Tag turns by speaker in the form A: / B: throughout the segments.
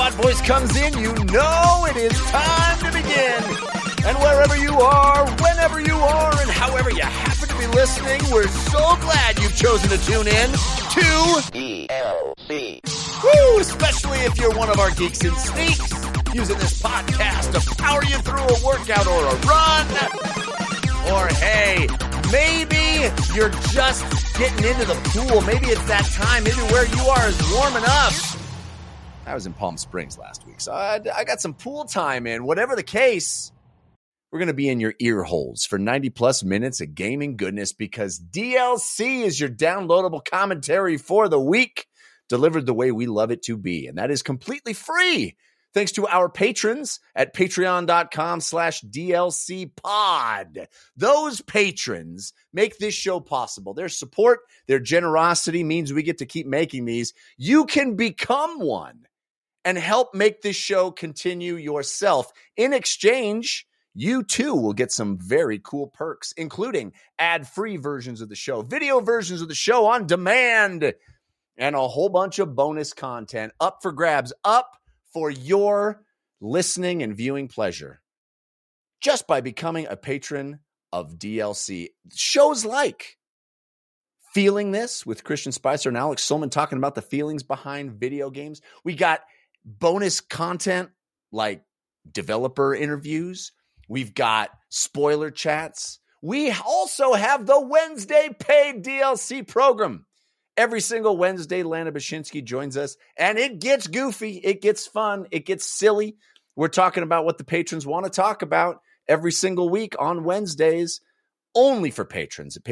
A: robot voice comes in, you know it is time to begin. And wherever you are, whenever you are, and however you happen to be listening, we're so glad you've chosen to tune in to DLC. Woo! Especially if you're one of our geeks and sneaks, using this podcast to power you through a workout or a run. Or hey, maybe you're just getting into the pool. Maybe it's that time. Maybe where you are is warm enough. I was in Palm Springs last week, so I got some pool time in. Whatever the case, we're going to be in your ear holes for 90 plus minutes of gaming goodness, because DLC is your downloadable commentary for the week, delivered the way we love it to be. And that is completely free, thanks to our patrons at patreon.com/DLCpod. Those patrons make this show possible. Their support, their generosity means we get to keep making these. You can become one and help make this show continue yourself. In exchange, you too will get some very cool perks, including ad-free versions of the show, video versions of the show on demand, and a whole bunch of bonus content up for grabs, up for your listening and viewing pleasure, just by becoming a patron of DLC. Shows like Feeling This with Christian Spicer and Alex Solman talking about the feelings behind video games. We got bonus content like developer interviews. We've got spoiler chats. We also have the Wednesday paid DLC program. Every single Wednesday, Lana Bashinsky joins us, and it gets goofy, it gets fun, it gets silly. We're talking about what the patrons want to talk about every single week on Wednesdays, only for patrons at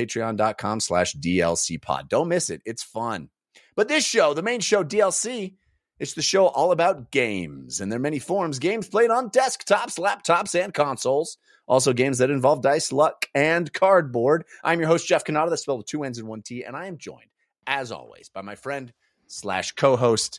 A: patreon.com/DLCpod. Don't miss it. It's fun. But this show, the main show, DLC, it's the show all about games and their many forms. Games played on desktops, laptops, and consoles. Also games that involve dice, luck, and cardboard. I'm your host, Jeff Cannata. That's spelled with 2 N's and 1 T, and I am joined, as always, by my friend / co-host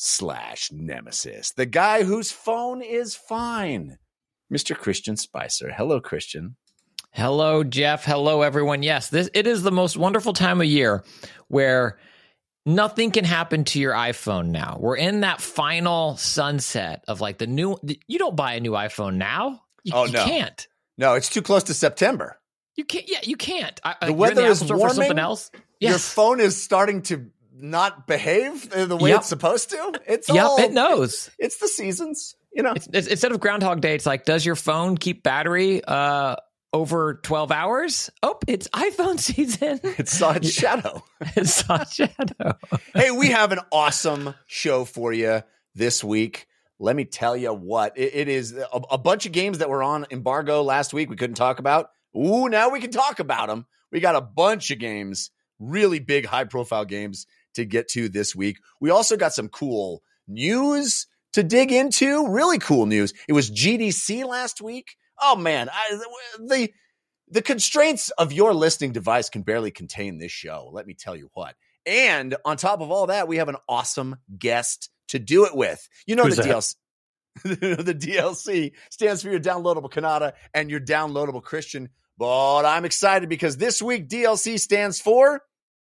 A: / nemesis, the guy whose phone is fine, Mr. Christian Spicer. Hello, Christian.
B: Hello, Jeff. Hello, everyone. Yes, it is the most wonderful time of year where nothing can happen to your iPhone now. We're in that final sunset of like the new. You don't buy a new iPhone now. You can't.
A: No, it's too close to September.
B: You can't. Yeah, you can't.
A: The weather is warming.
B: For something else. Yes.
A: Your phone is starting to not behave the way it's supposed to.
B: It knows.
A: It's the seasons. You know,
B: it's instead of Groundhog Day, it's like, does your phone keep battery over 12 hours? Oh, it's iPhone season.
A: It saw its shadow.
B: It saw its shadow.
A: Hey, we have an awesome show for you this week. Let me tell you what. It is a bunch of games that were on embargo last week we couldn't talk about. Ooh, now we can talk about them. We got a bunch of games, really big, high-profile games to get to this week. We also got some cool news to dig into, really cool news. It was GDC last week. Oh, man, the constraints of your listening device can barely contain this show, let me tell you what. And on top of all that, we have an awesome guest to do it with. You know, the DLC. The DLC stands for your downloadable Cannata and your downloadable Christian. But I'm excited because this week DLC stands for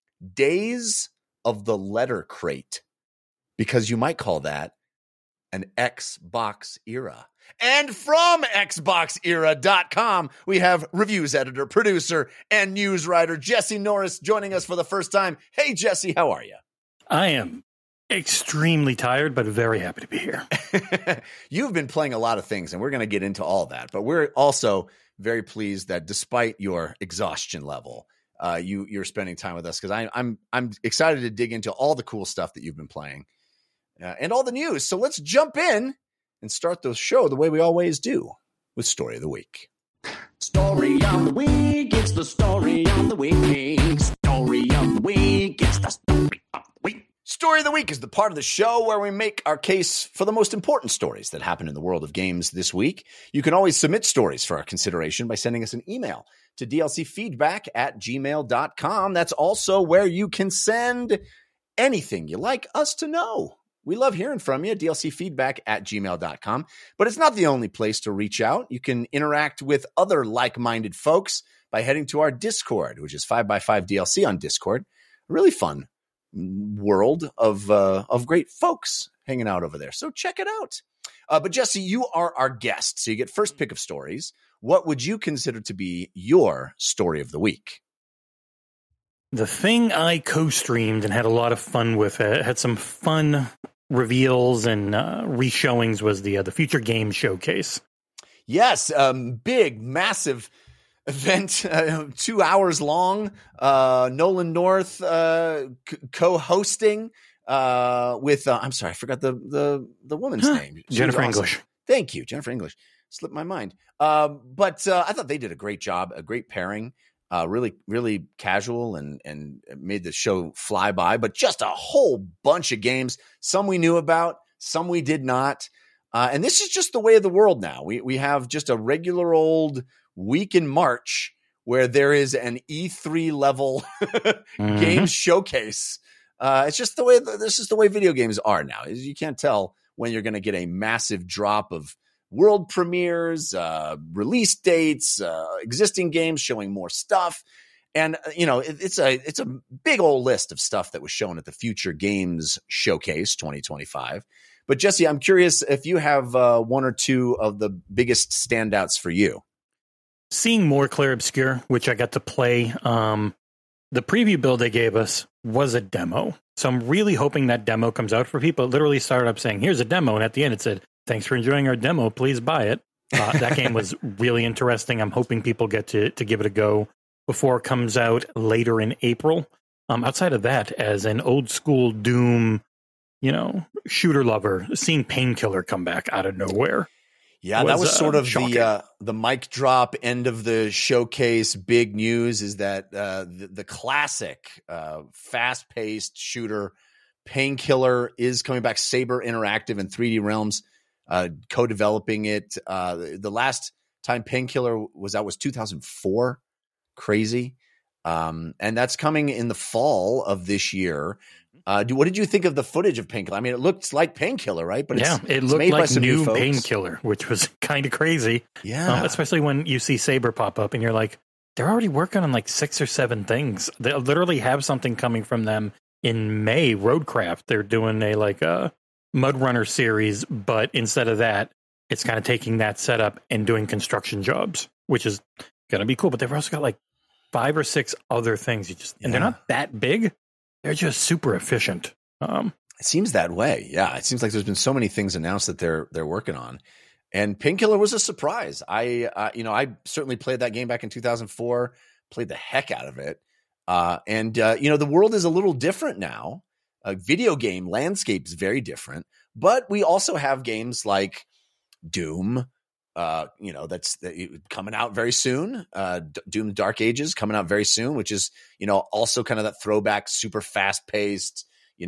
A: Days of the Letter Crate, because you might call that an Xbox era. And from XboxEra.com, we have reviews editor, producer, and news writer Jesse Norris joining us for the first time. Hey, Jesse, how are you?
C: I am extremely tired, but very happy to be here.
A: You've been playing a lot of things, and we're going to get into all that. But we're also very pleased that despite your exhaustion level, you're spending time with us, because I'm excited to dig into all the cool stuff that you've been playing and all the news. So let's jump in and start the show the way we always do, with Story of the Week.
D: Story of the Week, it's the Story of the Week. Story of the Week, it's the Story of the Week.
A: Story of the Week is the part of the show where we make our case for the most important stories that happen in the world of games this week. You can always submit stories for our consideration by sending us an email to dlcfeedback@gmail.com. That's also where you can send anything you like us to know. We love hearing from you, dlcfeedback@gmail.com. But it's not the only place to reach out. You can interact with other like-minded folks by heading to our Discord, which is 5x5DLC on Discord. A really fun world of great folks hanging out over there. So check it out. But Jesse, you are our guest, so you get first pick of stories. What would you consider to be your story of the week?
C: The thing I co-streamed and had a lot of fun with, had some fun reveals and re-showings, was the Future Game Showcase.
A: Yes, big, massive event, 2 hours long. Nolan North co-hosting with I'm sorry, I forgot the woman's name.
C: Jennifer
A: Awesome.
C: English.
A: Thank you, Jennifer English. Slipped my mind. But I thought they did a great job, a great pairing. Really, really casual and made the show fly by, but just a whole bunch of games. Some we knew about, some we did not. And this is just the way of the world now. We have just a regular old week in March where there is an E3 level games showcase. It's just the way, this is the way video games are now. You can't tell when you're going to get a massive drop of world premieres, release dates, existing games showing more stuff. And, it's a big old list of stuff that was shown at the Future Games Showcase 2025. But Jesse, I'm curious if you have one or two of the biggest standouts for you.
C: Seeing more Clair Obscur, which I got to play. The preview build they gave us was a demo. So I'm really hoping that demo comes out for people. It literally started up saying, here's a demo. And at the end it said, thanks for enjoying our demo. Please buy it. That game was really interesting. I'm hoping people get to give it a go before it comes out later in April. Outside of that, as an old school Doom, shooter lover, seeing Painkiller come back out of nowhere.
A: Yeah, that was sort of
C: shocking.
A: the mic drop end of the showcase. Big news is that the classic fast-paced shooter Painkiller is coming back. Saber Interactive and 3D Realms co-developing it. The last time Painkiller was out was 2004. Crazy. And that's coming in the fall of this year. What did you think of the footage of Painkiller? I mean, it looked like Painkiller, right? But
C: it looked
A: made
C: like
A: by some
C: new
A: folks.
C: Painkiller, which was kind of crazy.
A: Yeah.
C: Especially when you see Saber pop up and you're like, they're already working on like 6 or 7 things. They literally have something coming from them in May. Roadcraft. They're doing a Mud Runner series, but instead of that, it's kind of taking that setup and doing construction jobs, which is going to be cool. But they've also got like 5 or 6 other things. And they're not that big. They're just super efficient.
A: It seems that way. Yeah, it seems like there's been so many things announced that they're working on, and Painkiller was a surprise. I certainly played that game back in 2004. Played the heck out of it, and the world is a little different now. Video game landscape is very different, but we also have games like Doom. That's coming out very soon. Doom Dark Ages coming out very soon, which is, also kind of that throwback, super fast paced,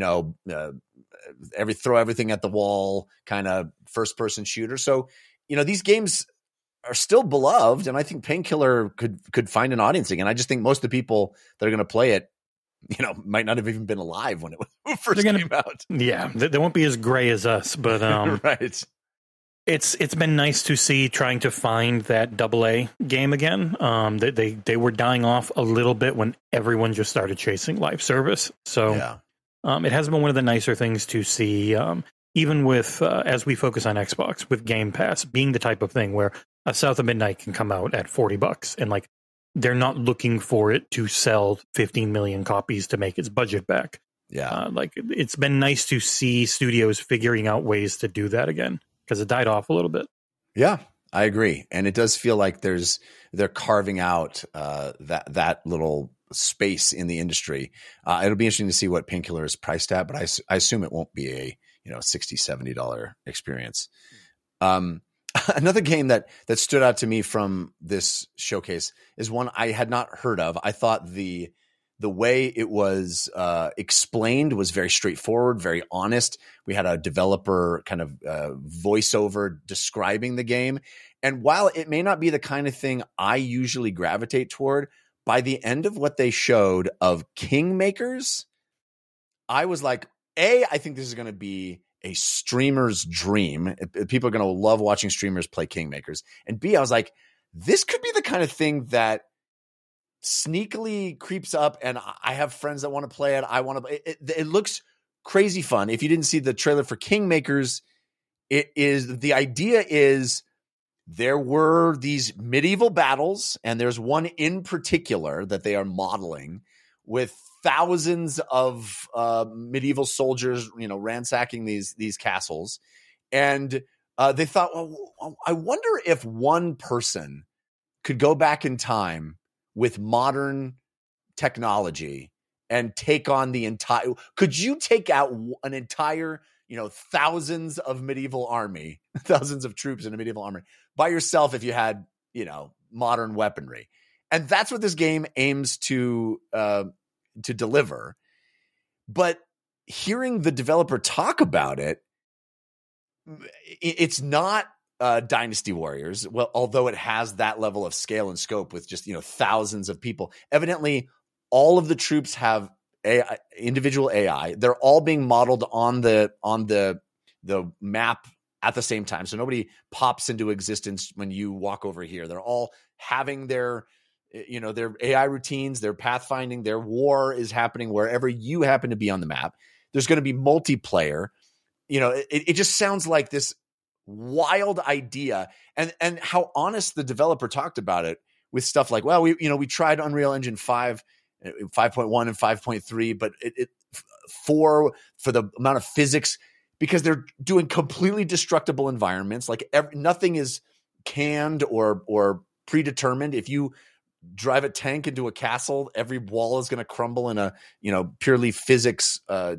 A: throw everything at the wall kind of first person shooter. So, these games are still beloved, and I think Painkiller could find an audience again. I just think most of the people that are going to play it, might not have even been alive when it first came out.
C: Yeah, they won't be as gray as us, but
A: right.
C: It's been nice to see trying to find that AA game again. They were dying off a little bit when everyone just started chasing live service. So it has been one of the nicer things to see, even with as we focus on Xbox, with Game Pass being the type of thing where a South of Midnight can come out at $40 and they're not looking for it to sell 15 million copies to make its budget back.
A: Yeah,
C: it's been nice to see studios figuring out ways to do that again, because it died off a little bit.
A: Yeah, I agree. And it does feel like they're carving out that little space in the industry. It'll be interesting to see what Painkiller is priced at, but I assume it won't be a $60, $70 experience. Another game that stood out to me from this showcase is one I had not heard of. I thought the way it was explained was very straightforward, very honest. We had a developer kind of voiceover describing the game. And while it may not be the kind of thing I usually gravitate toward, by the end of what they showed of Kingmakers, I was like, I think this is going to be a streamer's dream. People are going to love watching streamers play Kingmakers. And B, I was like, this could be the kind of thing that sneakily creeps up, and I have friends that want to play it. It looks crazy fun. If you didn't see the trailer for Kingmakers, the idea is there were these medieval battles, and there's one in particular that they are modeling with thousands of medieval soldiers, ransacking these castles. And they thought, well, I wonder if one person could go back in time with modern technology and take on the entire. Could you take out an entire, thousands of medieval army, thousands of troops in a medieval army by yourself if you had, modern weaponry? And that's what this game aims to deliver. But hearing the developer talk about it, it's not Dynasty Warriors. Well, although it has that level of scale and scope with just, thousands of people. Evidently, all of the troops have individual AI. They're all being modeled on the map at the same time. So nobody pops into existence when you walk over here. They're all having their AI routines, their pathfinding, their war is happening wherever you happen to be on the map. There's going to be multiplayer. It just sounds like this wild idea, and how honest the developer talked about it with stuff like, well, we tried Unreal Engine 5, 5.1 and 5.3, but it for the amount of physics, because they're doing completely destructible environments. Like nothing is canned or predetermined. If you drive a tank into a castle, every wall is going to crumble in a purely physics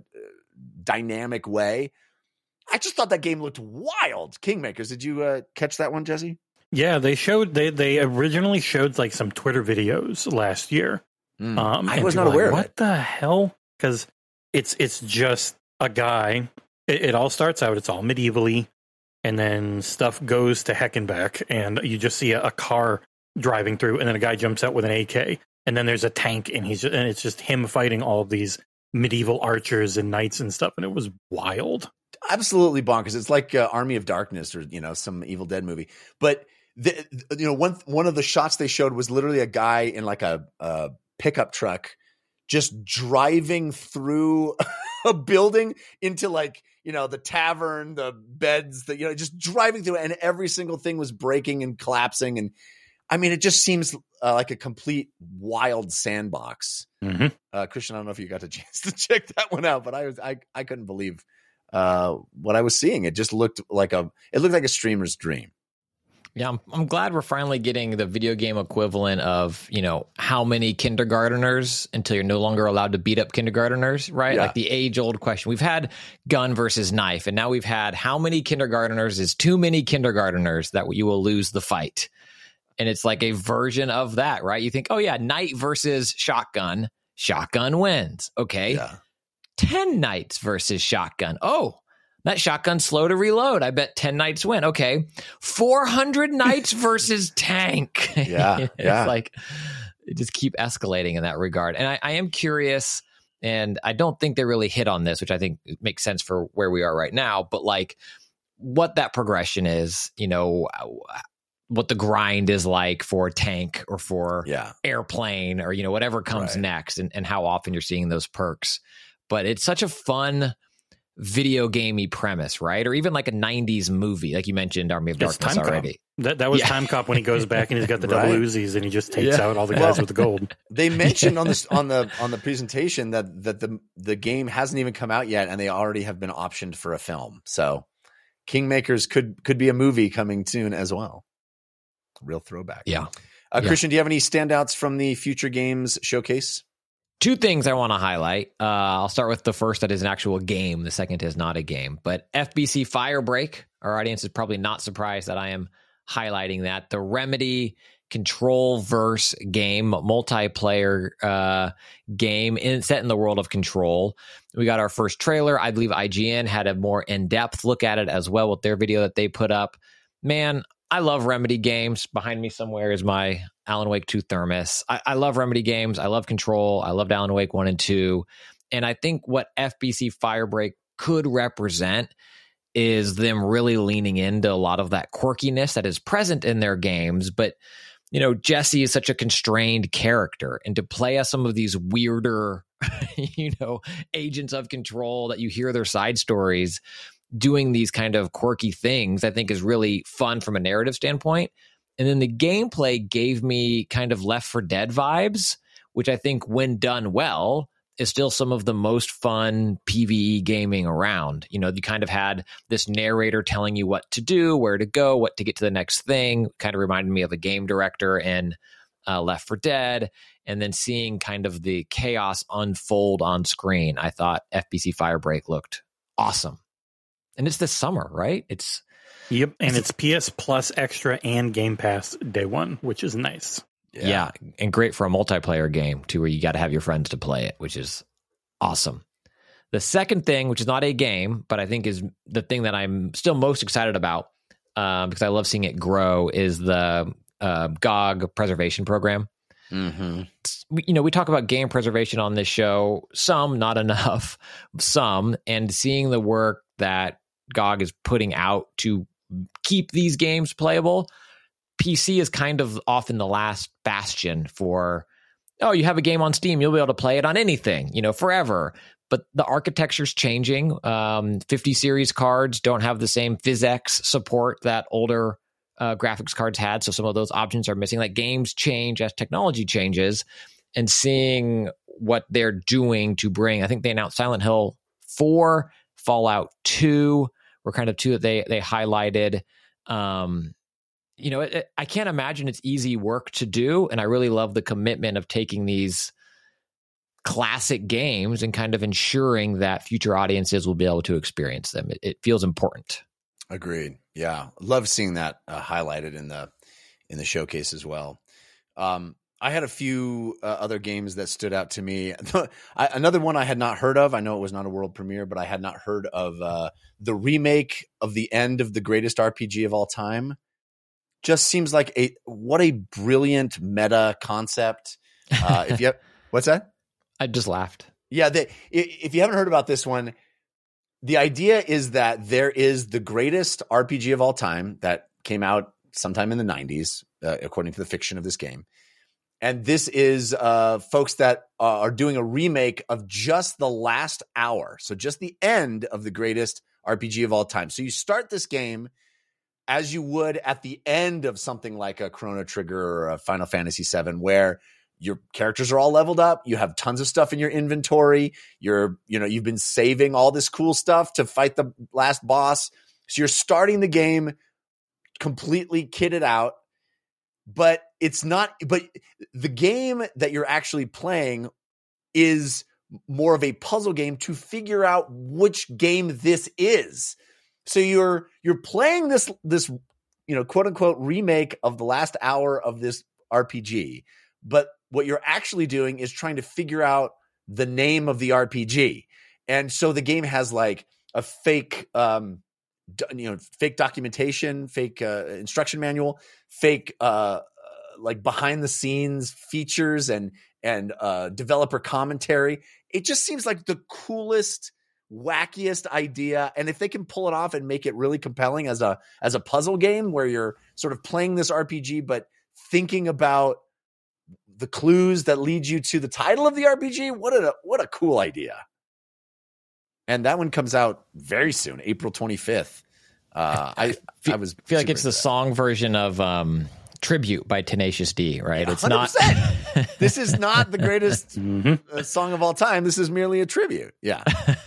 A: dynamic way. I just thought that game looked wild. Kingmakers, did you catch that one, Jesse?
C: Yeah, they originally showed like some Twitter videos last year.
A: I was not aware of it.
C: What the hell? Because it's just a guy. It all starts out, it's all medievally, and then stuff goes to heck and back, and you just see a car driving through, and then a guy jumps out with an AK, and then there's a tank, and it's just him fighting all of these medieval archers and knights and stuff, and it was wild.
A: Absolutely bonkers. It's like Army of Darkness or some Evil Dead movie. But one of the shots they showed was literally a guy in like a pickup truck just driving through a building into like the tavern, the beds, just driving through, and every single thing was breaking and collapsing. And I mean, it just seems like a complete wild sandbox.
C: Mm-hmm.
A: Christian, I don't know if you got a chance to check that one out, but I couldn't believe what I was seeing. It just looked like a streamer's dream.
B: Yeah, I'm glad we're finally getting the video game equivalent of, how many kindergarteners until you're no longer allowed to beat up kindergarteners, right?
A: Yeah.
B: Like the age-old question. We've had gun versus knife, and now we've had how many kindergarteners is too many kindergarteners that you will lose the fight. And it's like a version of that, right? You think, oh yeah, knight versus shotgun. Shotgun wins. Okay.
A: Yeah.
B: 10 knights versus shotgun. Oh, that shotgun's slow to reload. I bet 10 knights win. Okay. 400 knights versus tank.
A: Yeah.
B: It's like, just keep escalating in that regard. And I am curious, and I don't think they really hit on this, which I think makes sense for where we are right now, but like what that progression is, what the grind is like for tank or for airplane or, whatever comes next, and how often you're seeing those perks. But it's such a fun video gamey premise, right? Or even like a 90s movie, like you mentioned Army of Darkness already.
C: That was Time Cop when he goes back and he's got the double Uzis and he just takes out all the guys with the gold.
A: They mentioned on the presentation that the game hasn't even come out yet, and they already have been optioned for a film. So Kingmakers could be a movie coming soon as well. Real throwback.
B: Yeah.
A: Christian, do you have any standouts from the Future Games showcase?
B: Two things I want to highlight. I'll start with the first that is an actual game. The second is not a game. But FBC Firebreak, our audience is probably not surprised that I am highlighting that. The Remedy Control-verse game, multiplayer game set in the world of Control. We got our first trailer. I believe IGN had a more in-depth look at it as well with their video that they put up. Man, I love Remedy games. Behind me somewhere is my Alan Wake 2 thermos. I love Remedy games. I love Control. I loved Alan Wake 1 and 2. And I think what FBC Firebreak could represent is them really leaning into a lot of that quirkiness that is present in their games, but Jesse is such a constrained character, and to play as some of these weirder, agents of control that you hear their side stories doing these kind of quirky things, I think is really fun from a narrative standpoint. And then the gameplay gave me kind of Left 4 Dead vibes, which I think when done well is still some of the most fun PvE gaming around. You kind of had this narrator telling you what to do, where to go, what to get to the next thing. Kind of reminded me of a game director in Left 4 Dead. And then seeing kind of the chaos unfold on screen. I thought FBC Firebreak looked awesome. And it's this summer, right?
C: Yep, and it's PS Plus Extra and Game Pass day one, which is nice.
B: Yeah, and great for a multiplayer game, too, where you got to have your friends to play it, which is awesome. The second thing, which is not a game, but I think is the thing that I'm still most excited about, because I love seeing it grow, is the GOG preservation program.
A: Mm-hmm.
B: We talk about game preservation on this show, some, not enough, some, and seeing the work that GOG is putting out to keep these games playable. PC is kind of often the last bastion for, you have a game on Steam, you'll be able to play it on anything, forever. But the architecture's changing. 50 series cards don't have the same PhysX support that older graphics cards had. So some of those options are missing. Like, games change as technology changes, and seeing what they're doing to bring, I think they announced Silent Hill 4, Fallout 2 were kind of two that they highlighted. I can't imagine it's easy work to do. And I really love the commitment of taking these classic games and kind of ensuring that future audiences will be able to experience them. It feels important.
A: Agreed. Yeah. Love seeing that highlighted in the showcase as well. I had a few other games that stood out to me. Another one I had not heard of. I know it was not a world premiere, but I had not heard of the remake of The End of the Greatest RPG of All Time. Just seems like what a brilliant meta concept. What's that?
B: I just laughed.
A: Yeah. If you haven't heard about this one, the idea is that there is the greatest RPG of all time that came out sometime in the 90s, according to the fiction of this game. And this is folks that are doing a remake of just the last hour. So just the end of the greatest RPG of all time. So you start this game as you would at the end of something like a Chrono Trigger or a Final Fantasy VII, where your characters are all leveled up. You have tons of stuff in your inventory. You've been saving all this cool stuff to fight the last boss. So you're starting the game completely kitted out, but the game that you're actually playing is more of a puzzle game to figure out which game this is. So you're playing this quote unquote remake of the last hour of this RPG, but what you're actually doing is trying to figure out the name of the RPG. And so the game has like a fake fake documentation, fake instruction manual, fake like behind the scenes features and developer commentary. It just seems like the coolest, wackiest idea. And if they can pull it off and make it really compelling as a puzzle game where you're sort of playing this RPG but thinking about the clues that lead you to the title of the RPG, what a cool idea. And that one comes out very soon, April 25th. I feel
B: like it's the song version of Tribute by Tenacious D, right?
A: Yeah,
B: it's 100%.
A: Not. This is not the greatest song of all time. This is merely a tribute. Yeah.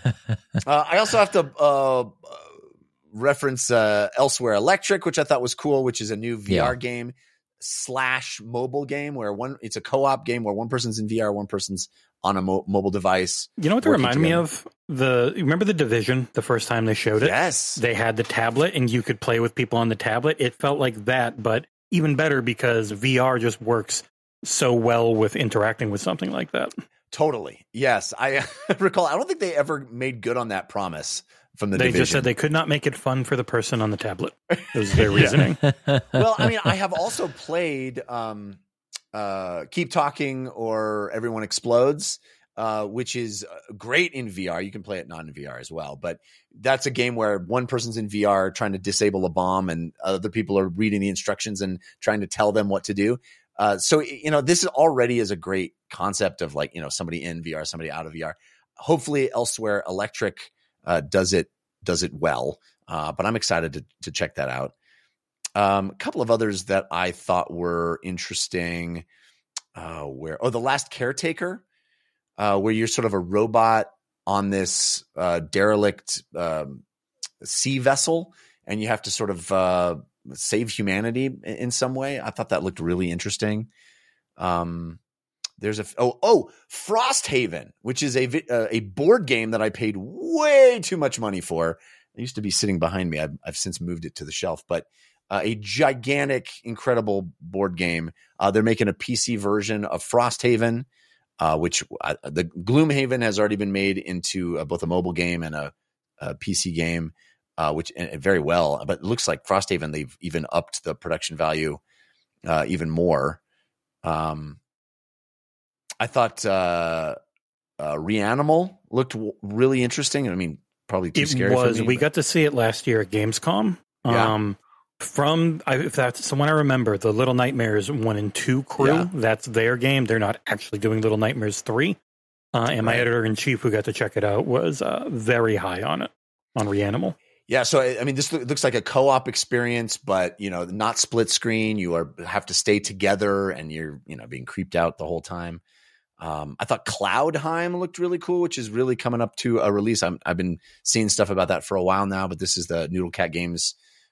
A: I also have to reference Elsewhere Electric, which I thought was cool, which is a new VR game / mobile game where it's a co-op game where one person's in VR, one person's on a mobile device.
C: You know what they remind me of? Remember The Division, the first time they showed it?
A: Yes.
C: They had the tablet and you could play with people on the tablet. It felt like that, but even better because VR just works so well with interacting with something like that.
A: Totally. Yes. I recall, I don't think they ever made good on that promise from the Division.
C: They just said they could not make it fun for the person on the tablet. It was their reasoning.
A: Well, I mean, I have also played Keep Talking or Everyone Explodes. which is great in VR. You can play it not in VR as well, but that's a game where one person's in VR trying to disable a bomb and other people are reading the instructions and trying to tell them what to do. So, this already is a great concept of like, somebody in VR, somebody out of VR. Hopefully elsewhere, Electric does it well. But I'm excited to check that out. A couple of others that I thought were interesting. The Last Caretaker, where you're sort of a robot on this derelict sea vessel, and you have to sort of save humanity in some way. I thought that looked really interesting. There's Frosthaven, which is a board game that I paid way too much money for. It used to be sitting behind me. I've since moved it to the shelf, but a gigantic, incredible board game. They're making a PC version of Frosthaven, which the Gloomhaven has already been made into both a mobile game and a PC game, which very well. But it looks like Frosthaven, they've even upped the production value even more. I thought Reanimal looked really interesting. I mean, probably too scary for me.
C: We got to see it last year at Gamescom.
A: Yeah.
C: If that's someone I remember, the Little Nightmares 1 and 2 crew, that's their game. They're not actually doing Little Nightmares 3. And my editor-in-chief who got to check it out was very high on it, on Reanimal.
A: Yeah, so I mean, this looks like a co-op experience, but not split screen. You have to stay together, and you're being creeped out the whole time. I thought Cloudheim looked really cool, which is really coming up to a release. I've been seeing stuff about that for a while now, but this is the Noodle Cat Games,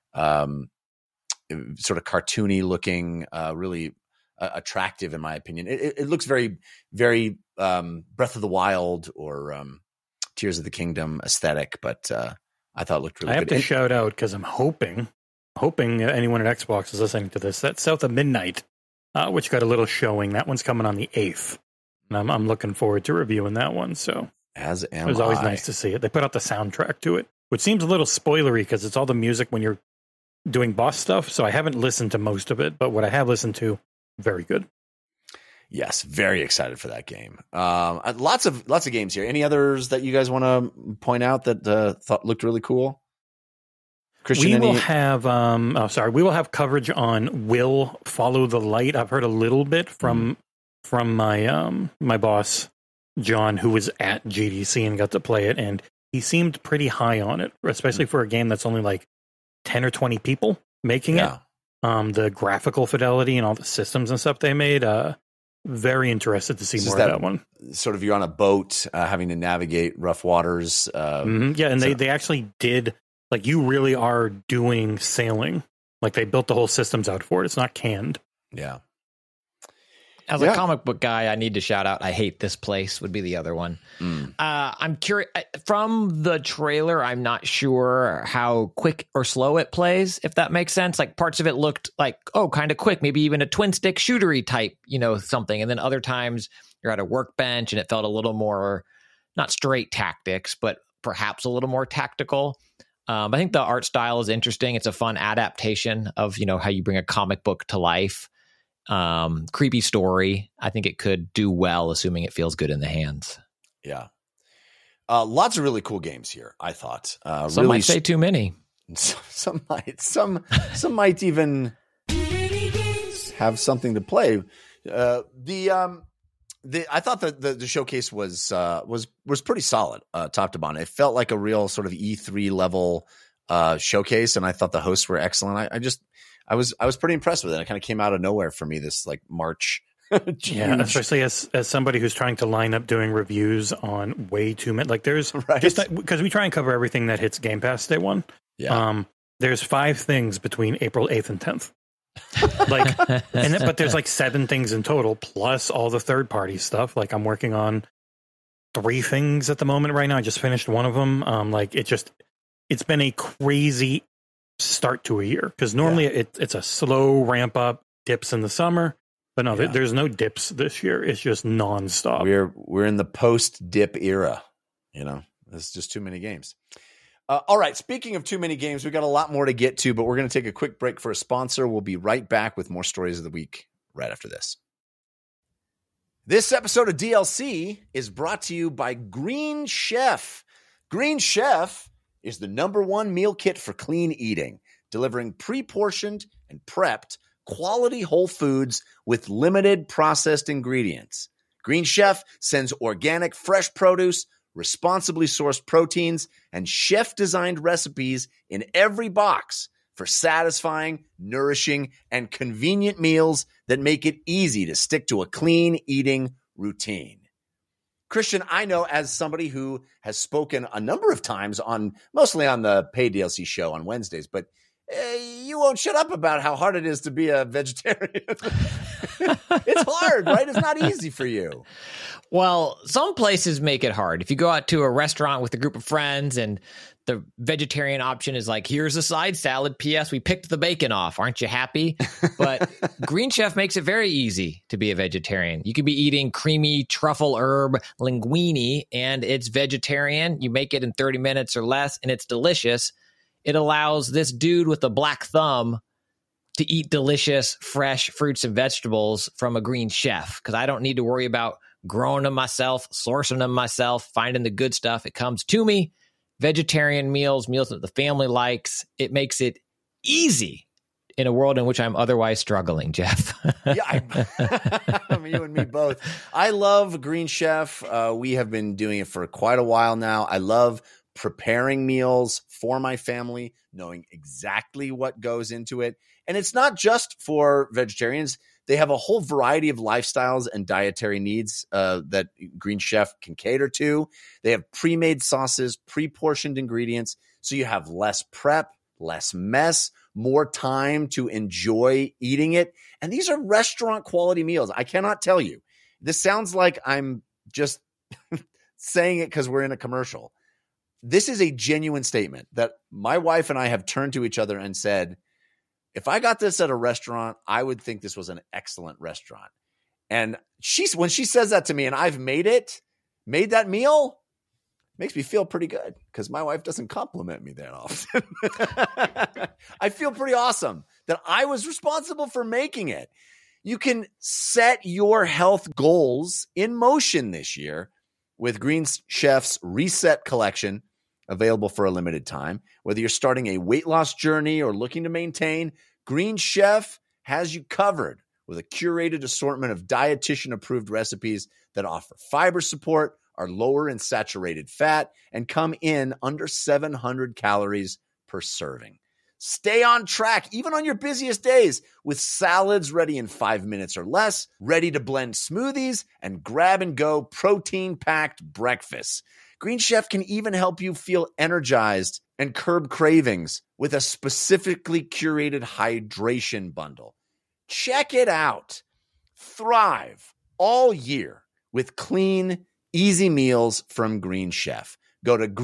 A: sort of cartoony looking, really attractive in my opinion. It looks very, very Breath of the Wild or Tears of the Kingdom aesthetic, but I thought it looked really good.
C: I have to shout out because I'm hoping anyone at Xbox is listening to this. That's South of Midnight, which got a little showing. That one's coming on the 8th. And I'm looking forward to reviewing that one. So it was always nice to see it. They put out the soundtrack to it, which seems a little spoilery because it's all the music when you're doing boss stuff. So I haven't listened to most of it, but what I have listened to, very good.
A: Yes, very excited for that game. Lots of games here. Any others that you guys want to point out that thought looked really cool? Christian,
C: we will have coverage on Will Follow the Light. I've heard a little bit from my my boss John, who was at GDC and got to play it, and he seemed pretty high on it, especially for a game that's only like 10 or 20 people making it. The graphical fidelity and all the systems and stuff they made. Very interested to see more of that one.
A: Sort of you're on a boat having to navigate rough waters.
C: Yeah, and they actually did, like, you really are doing sailing. Like, they built the whole systems out for it. It's not canned.
A: Yeah.
B: As a comic book guy, I need to shout out I Hate This Place would be the other one. I'm curious. From the trailer, I'm not sure how quick or slow it plays, if that makes sense. Like, parts of it looked like, kind of quick, maybe even a twin stick shootery type, something. And then other times you're at a workbench and it felt a little more, not straight tactics, but perhaps a little more tactical. I think the art style is interesting. It's a fun adaptation of, how you bring a comic book to life. Creepy story. I think it could do well, assuming it feels good in the hands.
A: Yeah. Lots of really cool games here, I thought.
B: Some might say too many.
A: Some might even have something to play. I thought the showcase was pretty solid, top to bottom. It felt like a real sort of E3 level showcase, and I thought the hosts were excellent. I was pretty impressed with it. It kind of came out of nowhere for me this like March.
C: Yeah, especially as somebody who's trying to line up doing reviews on way too many. Like there's just because we try and cover everything that hits Game Pass day one.
A: Yeah.
C: There's 5 things between April 8th and 10th. But there's like 7 things in total plus all the third party stuff. Like I'm working on 3 things at the moment right now. I just finished one of them. It's been a crazy start to a year because normally it's a slow ramp up, dips in the summer, but no, there's no dips this year. It's just nonstop.
A: We're in the post dip era. There's just too many games. All right. Speaking of too many games, we got a lot more to get to, but we're going to take a quick break for a sponsor. We'll be right back with more stories of the week right after this. This episode of DLC is brought to you by Green Chef. Green Chef is the #1 meal kit for clean eating, delivering pre-portioned and prepped quality whole foods with limited processed ingredients. Green Chef sends organic, fresh produce, responsibly sourced proteins, and chef-designed recipes in every box for satisfying, nourishing, and convenient meals that make it easy to stick to a clean eating routine. Christian, I know as somebody who has spoken a number of times mostly on the paid DLC show on Wednesdays, but you won't shut up about how hard it is to be a vegetarian. It's hard, right? It's not easy for you.
B: Well, some places make it hard. If you go out to a restaurant with a group of friends and the vegetarian option is like, here's a side salad. P.S. We picked the bacon off. Aren't you happy? But Green Chef makes it very easy to be a vegetarian. You could be eating creamy truffle herb linguine and it's vegetarian. You make it in 30 minutes or less and it's delicious. It allows this dude with a black thumb to eat delicious, fresh fruits and vegetables from a Green Chef because I don't need to worry about growing them myself, sourcing them myself, finding the good stuff. It comes to me. Vegetarian meals that the family likes. It makes it easy in a world in which I'm otherwise struggling, Jeff.
A: Yeah, I mean, you and me both. I love Green Chef. We have been doing it for quite a while now. I love preparing meals for my family, knowing exactly what goes into it. And it's not just for vegetarians. They have a whole variety of lifestyles and dietary needs that Green Chef can cater to. They have pre-made sauces, pre-portioned ingredients, so you have less prep, less mess, more time to enjoy eating it. And these are restaurant quality meals. I cannot tell you. This sounds like I'm just saying it because we're in a commercial. This is a genuine statement that my wife and I have turned to each other and said, if I got this at a restaurant, I would think this was an excellent restaurant. And when she says that to me and I've made that meal, makes me feel pretty good because my wife doesn't compliment me that often. I feel pretty awesome that I was responsible for making it. You can set your health goals in motion this year with Green Chef's Reset Collection, available for a limited time. Whether you're starting a weight loss journey or looking to maintain, Green Chef has you covered with a curated assortment of dietitian-approved recipes that offer fiber support, are lower in saturated fat, and come in under 700 calories per serving. Stay on track, even on your busiest days, with salads ready in 5 minutes or less, ready to blend smoothies, and grab-and-go protein-packed breakfasts. Green Chef can even help you feel energized and curb cravings with a specifically curated hydration bundle. Check it out. Thrive all year with clean, easy meals from Green Chef. Go to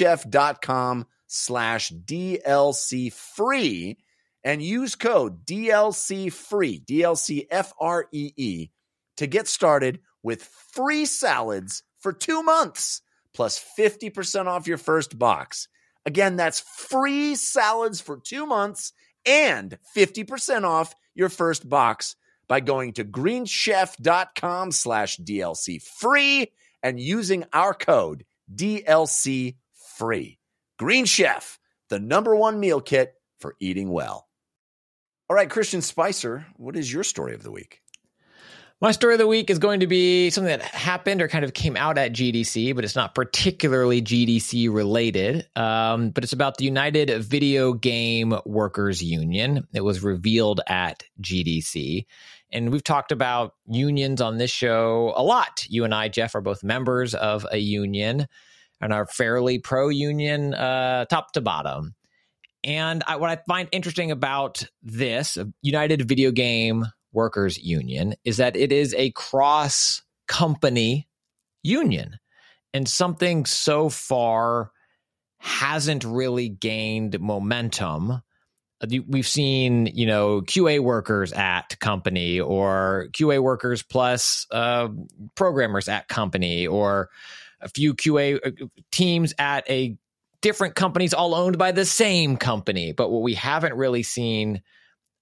A: greenchef.com/DLC free and use code DLC free, DLC FREE, to get started with free salads for 2 months. Plus 50% off your first box. Again, that's free salads for 2 months and 50% off your first box by going to greenchef.com/DLC free and using our code DLC free. Green Chef, the #1 meal kit for eating well. All right, Christian Spicer, what is your story of the week?
B: My story of the week is going to be something that happened or kind of came out at GDC, but it's not particularly GDC related. But it's about the United Video Game Workers Union. It was revealed at GDC. And we've talked about unions on this show a lot. You and I, Jeff, are both members of a union and are fairly pro-union top to bottom. And what I find interesting about this United Video Game Workers Union is that it is a cross-company union. And something so far hasn't really gained momentum. We've seen, QA workers at company or QA workers plus programmers at company or a few QA teams at a different companies all owned by the same company. But what we haven't really seen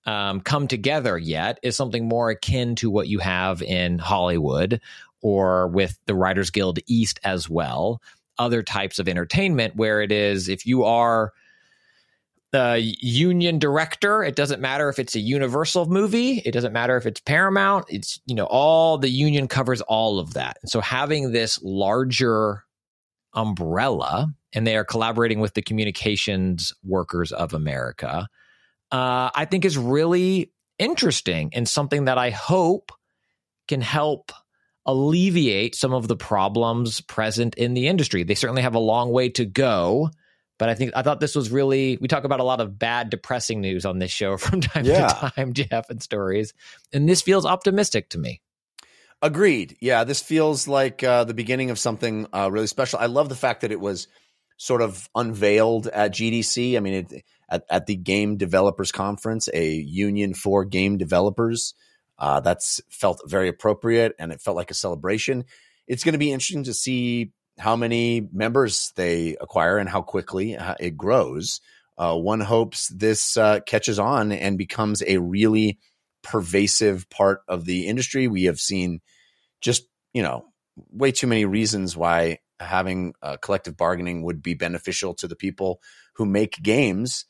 B: come together yet is something more akin to what you have in Hollywood or with the Writers Guild East as well. Other types of entertainment where it is, if you are the union director, it doesn't matter if it's a Universal movie, it doesn't matter if it's Paramount, it's, all the union covers all of that. And so having this larger umbrella, and they are collaborating with the Communications Workers of America, I think is really interesting and something that I hope can help alleviate some of the problems present in the industry. They certainly have a long way to go, but I thought this was really, we talk about a lot of bad, depressing news on this show from time to time, Jeff, and stories, and this feels optimistic to me.
A: Agreed. Yeah, this feels like the beginning of something really special. I love the fact that it was sort of unveiled at GDC. I mean, at the Game Developers Conference, a union for game developers. That's felt very appropriate, and it felt like a celebration. It's going to be interesting to see how many members they acquire and how quickly it grows. One hopes this catches on and becomes a really pervasive part of the industry. We have seen just, way too many reasons why having collective bargaining would be beneficial to the people who make games.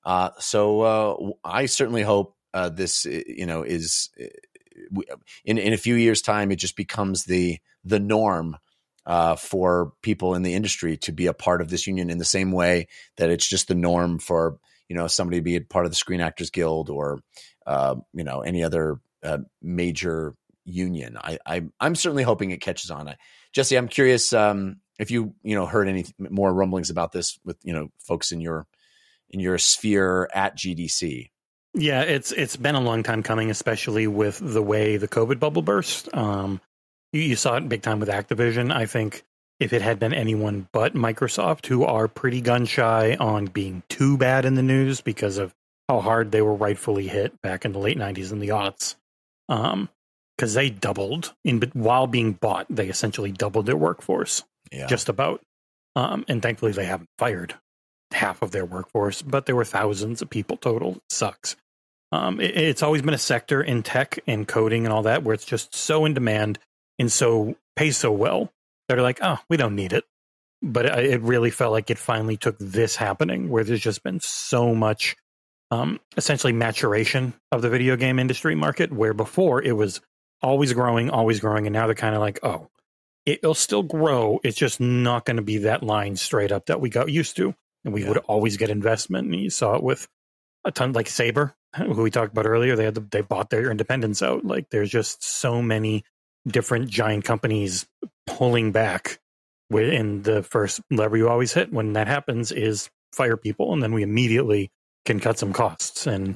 A: So I certainly hope this, is in a few years' time, it just becomes the norm for people in the industry to be a part of this union in the same way that it's just the norm for, somebody to be a part of the Screen Actors Guild or, any other major union. I'm certainly hoping it catches on. Jesse, I'm curious if you heard any more rumblings about this with folks in your sphere at GDC.
C: Yeah, it's been a long time coming, especially with the way the COVID bubble burst. You saw it big time with Activision. I think if it had been anyone but Microsoft, who are pretty gun shy on being too bad in the news because of how hard they were rightfully hit back in the late 90s and the aughts, because they doubled while being bought. They essentially doubled their workforce, just about. And thankfully, they haven't fired half of their workforce, but there were thousands of people total. It sucks. It's always been a sector in tech and coding and all that where it's just so in demand and so pays so well that are like, oh, we don't need it. But it really felt like it finally took this happening where there's just been so much essentially maturation of the video game industry market, where before it was always growing, and now they're kind of like, oh, it'll still grow. It's just not going to be that line straight up that we got used to. And we would always get investment. And you saw it with a ton, like Saber, who we talked about earlier. They bought their independence out. Like there's just so many different giant companies pulling back. In the first lever you always hit when that happens is fire people, and then we immediately can cut some costs. And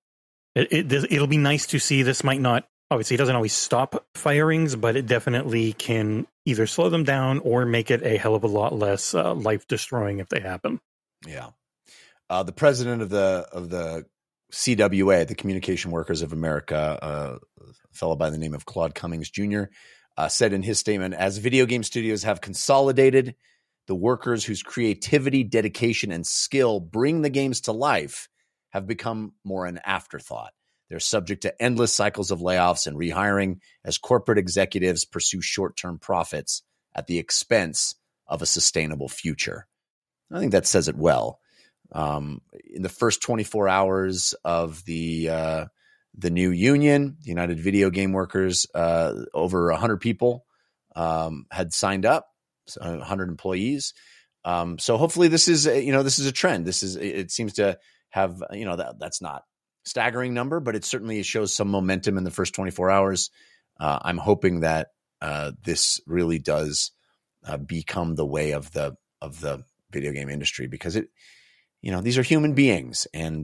C: it'll be nice to see. This might not, obviously, it doesn't always stop firings, but it definitely can either slow them down or make it a hell of a lot less life destroying if they happen.
A: Yeah. The president of the CWA, the Communication Workers of America, a fellow by the name of Claude Cummings Jr., said in his statement, as video game studios have consolidated, the workers whose creativity, dedication, and skill bring the games to life have become more an afterthought. They're subject to endless cycles of layoffs and rehiring as corporate executives pursue short-term profits at the expense of a sustainable future. I think that says it well. In the first 24 hours of the new union, the United Video Game Workers, over 100 people had signed up, 100 employees. So hopefully this is a trend. It seems to have, that's not staggering number, but it certainly shows some momentum in the first 24 hours. I'm hoping that this really does become the way of the video game industry, because these are human beings, and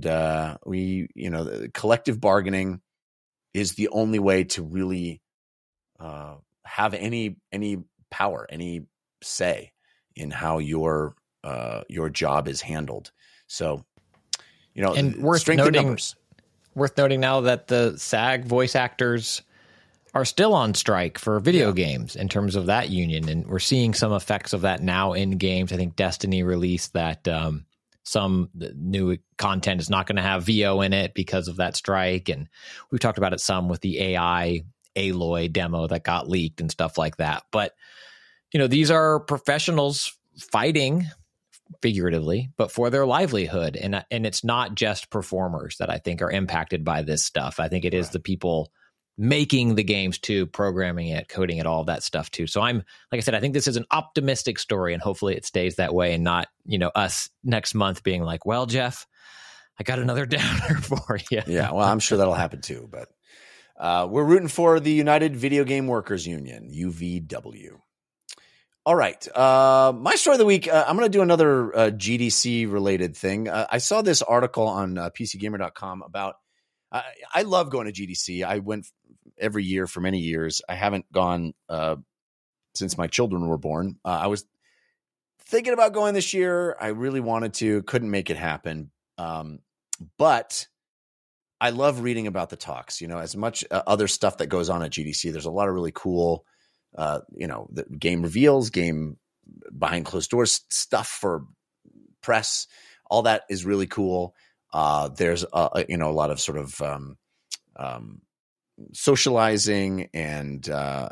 A: collective bargaining is the only way to really have any power, any say in how your job is handled. So,
B: and worth noting now that the SAG voice actors are still on strike for video games in terms of that union, and we're seeing some effects of that now in games. I think Destiny released that some new content is not going to have VO in it because of that strike. And we've talked about it some with the AI Aloy demo that got leaked and stuff like that. But, these are professionals fighting figuratively, but for their livelihood. And it's not just performers that I think are impacted by this stuff. I think it is the people making the games too, programming it, coding it, all of that stuff too. So like I said, I think this is an optimistic story, and hopefully it stays that way and not, us next month being like, well, Jeff, I got another downer for you.
A: Yeah, well, I'm sure that'll happen too, but we're rooting for the United Video Game Workers Union, UVW. All right. My story of the week, I'm going to do another GDC related thing. I saw this article on PCGamer.com about, I love going to GDC. I went every year for many years. I haven't gone since my children were born. I was thinking about going this year. I really wanted to, couldn't make it happen. But I love reading about the talks, as much other stuff that goes on at GDC. There's a lot of really cool, the game reveals, game behind closed doors stuff for press. All that is really cool. There's a lot of sort of socializing and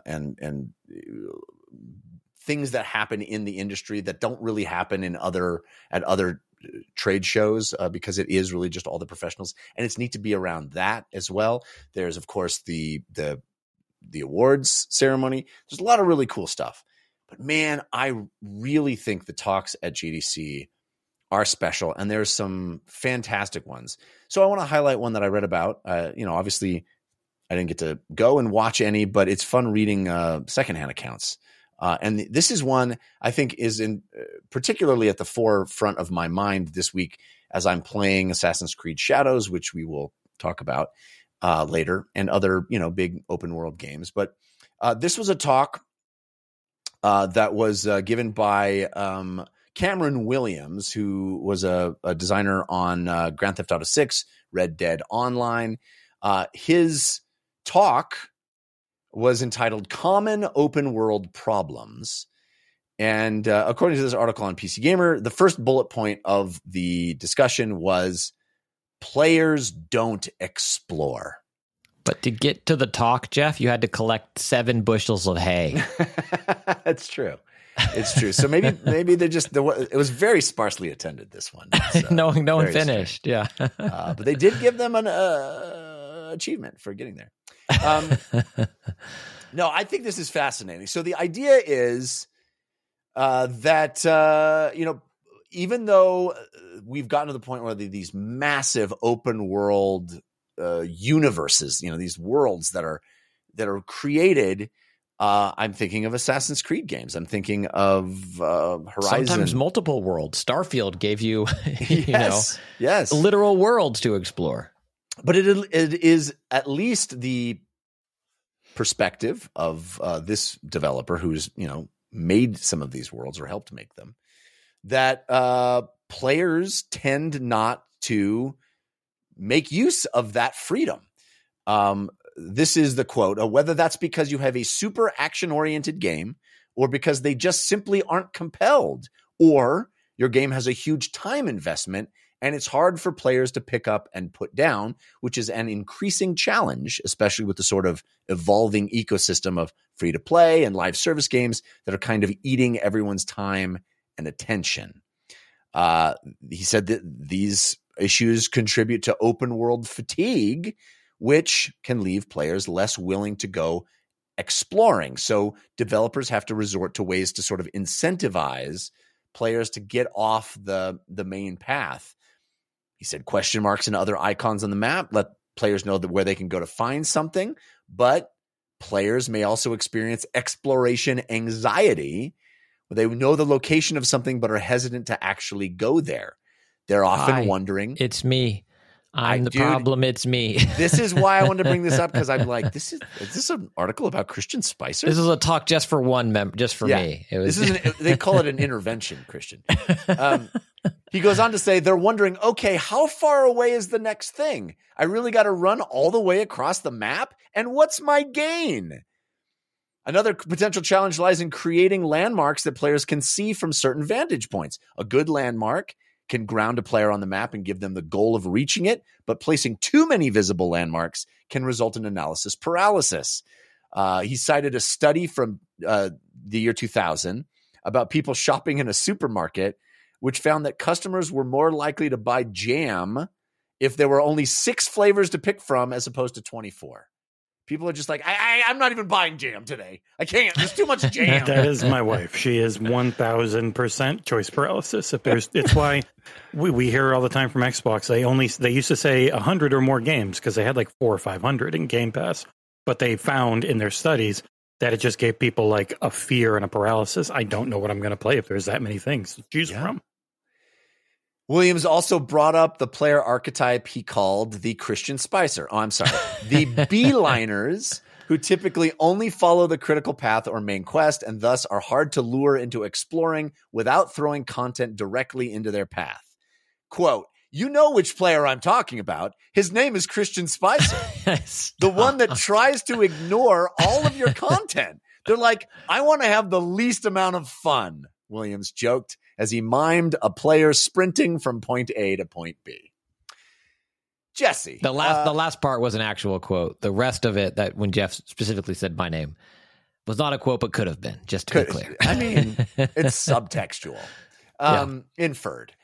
A: things that happen in the industry that don't really happen at other trade shows because it is really just all the professionals, and it's neat to be around that as well. There's of course the awards ceremony. There's a lot of really cool stuff, but man, I really think the talks at GDC are special, and there's some fantastic ones. So I want to highlight one that I read about. Obviously I didn't get to go and watch any, but it's fun reading secondhand accounts. And this is one I think is particularly at the forefront of my mind this week as I'm playing Assassin's Creed Shadows, which we will talk about later, and other, big open world games. But this was a talk that was given by Cameron Williams, who was a designer on Grand Theft Auto 6, Red Dead Online. His talk was entitled Common Open World Problems. And according to this article on PC Gamer, the first bullet point of the discussion was players don't explore.
B: But to get to the talk, Jeff, you had to collect 7 bushels of hay.
A: That's true. It's true. So maybe it was very sparsely attended, this one.
B: No one finished. Strange. Yeah.
A: But they did give them an achievement for getting there. No, I think this is fascinating. So the idea is that, even though we've gotten to the point where these massive open world universes, these worlds that are created, I'm thinking of Assassin's Creed games. I'm thinking of Horizon.
B: Sometimes multiple worlds. Starfield gave you,
A: yes.
B: literal worlds to explore.
A: But it is at least the perspective of this developer who's, made some of these worlds or helped make them, that players tend not to make use of that freedom. This is the quote, whether that's because you have a super action-oriented game or because they just simply aren't compelled, or your game has a huge time investment and it's hard for players to pick up and put down, which is an increasing challenge, especially with the sort of evolving ecosystem of free-to-play and live service games that are kind of eating everyone's time and attention. He said that these issues contribute to open world fatigue, which can leave players less willing to go exploring. So developers have to resort to ways to sort of incentivize players to get off the main path. He said question marks and other icons on the map let players know that where they can go to find something, but players may also experience exploration anxiety, where they know the location of something but are hesitant to actually go there. They're often wondering.
B: It's me. I'm the problem. It's me.
A: This is why I wanted to bring this up, because I'm like, is this an article about Christian Spicer?
B: This is a talk just for just for me.
A: They call it an intervention, Christian. He goes on to say they're wondering, okay, how far away is the next thing? I really got to run all the way across the map? And what's my gain? Another potential challenge lies in creating landmarks that players can see from certain vantage points. A good landmark can ground a player on the map and give them the goal of reaching it, but placing too many visible landmarks can result in analysis paralysis. He cited a study from the year 2000 about people shopping in a supermarket, which found that customers were more likely to buy jam if there were only 6 flavors to pick from as opposed to 24. People are just like, I'm not even buying jam today. I can't. There's too much jam.
C: That is my wife. She is 1,000% choice paralysis. It's why we hear it all the time from Xbox. They used to say 100 or more games because they had like 400 or 500 in Game Pass. But they found in their studies that it just gave people like a fear and a paralysis. I don't know what I'm going to play if there's that many things to choose from.
A: Williams also brought up the player archetype he called the Christian Spicer. Oh, I'm sorry. The beeliners, who typically only follow the critical path or main quest and thus are hard to lure into exploring without throwing content directly into their path. Quote, you know which player I'm talking about. His name is Christian Spicer. The one that tries to ignore all of your content. They're like, I want to have the least amount of fun, Williams joked as he mimed a player sprinting from point A to point B. Jesse.
B: The last part was an actual quote. The rest of it, that when Jeff specifically said my name, was not a quote, but could have been, just to be clear.
A: I mean, it's subtextual. Inferred.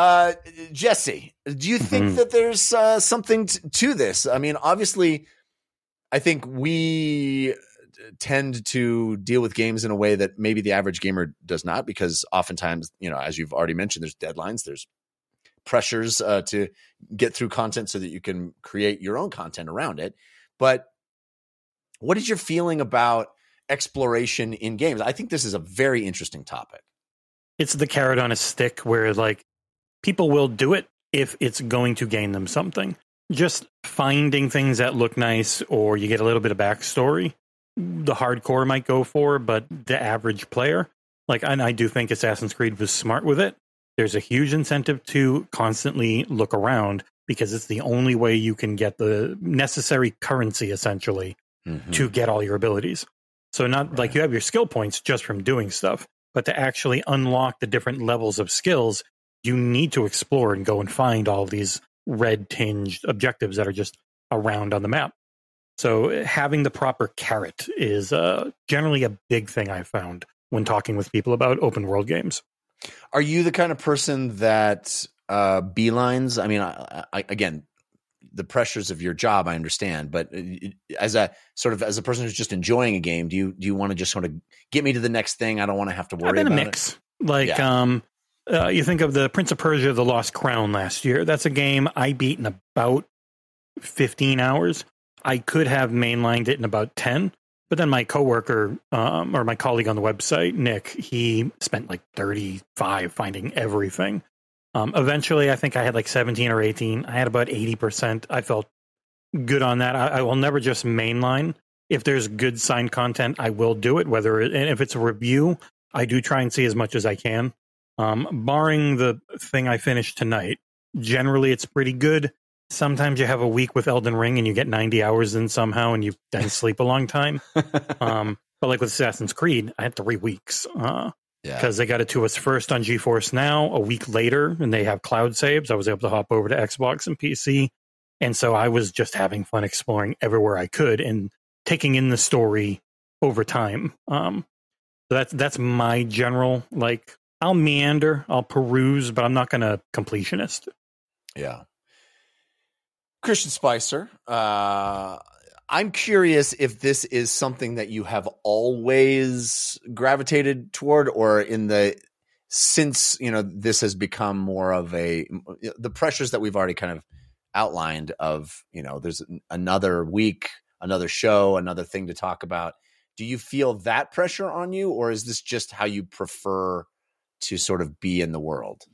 A: Jesse, do you think that there's something to this? I mean, obviously, I think we tend to deal with games in a way that maybe the average gamer does not, because oftentimes, as you've already mentioned, there's deadlines, there's pressures to get through content so that you can create your own content around it. But what is your feeling about exploration in games? I think this is a very interesting topic.
C: It's the carrot on a stick where like people will do it if it's going to gain them something. Just finding things that look nice or you get a little bit of backstory, the hardcore might go for, but the average player, and I do think Assassin's Creed was smart with it. There's a huge incentive to constantly look around because it's the only way you can get the necessary currency, essentially, to get all your abilities. So not like you have your skill points just from doing stuff, but to actually unlock the different levels of skills, you need to explore and go and find all these red-tinged objectives that are just around on the map. So having the proper carrot is generally a big thing I found when talking with people about open world games.
A: Are you the kind of person that beelines? I mean, again, the pressures of your job, I understand, but as a person who's just enjoying a game, do you want to just sort of get me to the next thing? I don't want to have to worry about it.
C: I've been a mix. You think of the Prince of Persia: The Lost Crown last year. That's a game I beat in about 15 hours. I could have mainlined it in about 10, but then my coworker or my colleague on the website, Nick, he spent like 35 finding everything. Eventually, I think I had like 17 or 18. I had about 80%. I felt good on that. I will never just mainline. If there's good signed content, I will do it. And if it's a review, I do try and see as much as I can. Barring the thing I finished tonight, generally it's pretty good. Sometimes you have a week with Elden Ring and you get 90 hours in somehow and you then sleep a long time. But like with Assassin's Creed, I had 3 weeks because they got it to us first on GeForce Now a week later, and they have cloud saves. I was able to hop over to Xbox and PC. And so I was just having fun exploring everywhere I could and taking in the story over time. So that's my general, I'll meander, I'll peruse, but I'm not going to completionist.
A: Yeah. Christian Spicer, I'm curious if this is something that you have always gravitated toward, or since this has become more of the pressures that we've already kind of outlined of, there's another week, another show, another thing to talk about. Do you feel that pressure on you, or is this just how you prefer to sort of be in the world?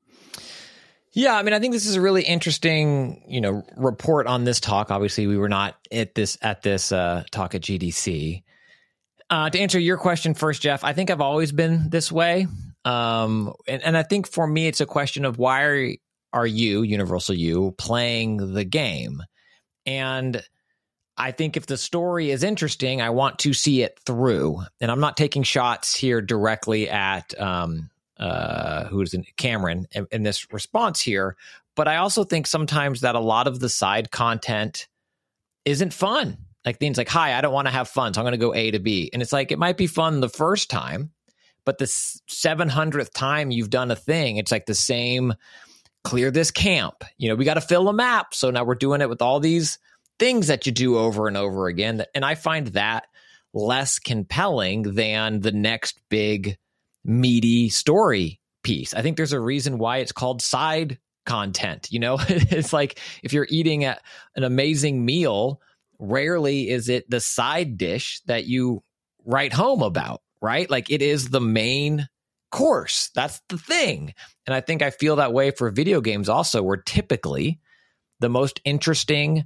B: Yeah, I mean, I think this is a really interesting, report on this talk. Obviously, we were not at this talk at GDC. To answer your question first, Jeff, I think I've always been this way. And I think for me, it's a question of why are you, Universal You, playing the game? And I think if the story is interesting, I want to see it through. And I'm not taking shots here directly at who's in Cameron in this response here. But I also think sometimes that a lot of the side content isn't fun. Like things like, hi, I don't want to have fun, so I'm going to go A to B. And it's like, it might be fun the first time, but the 700th time you've done a thing, it's like the same, clear this camp. We got to fill a map. So now we're doing it with all these things that you do over and over again. And I find that less compelling than the next big meaty story piece. I think there's a reason why it's called side content. It's like if you're eating an amazing meal, rarely is it the side dish that you write home about, right? Like it is the main course. That's the thing. And I think I feel that way for video games also, where typically the most interesting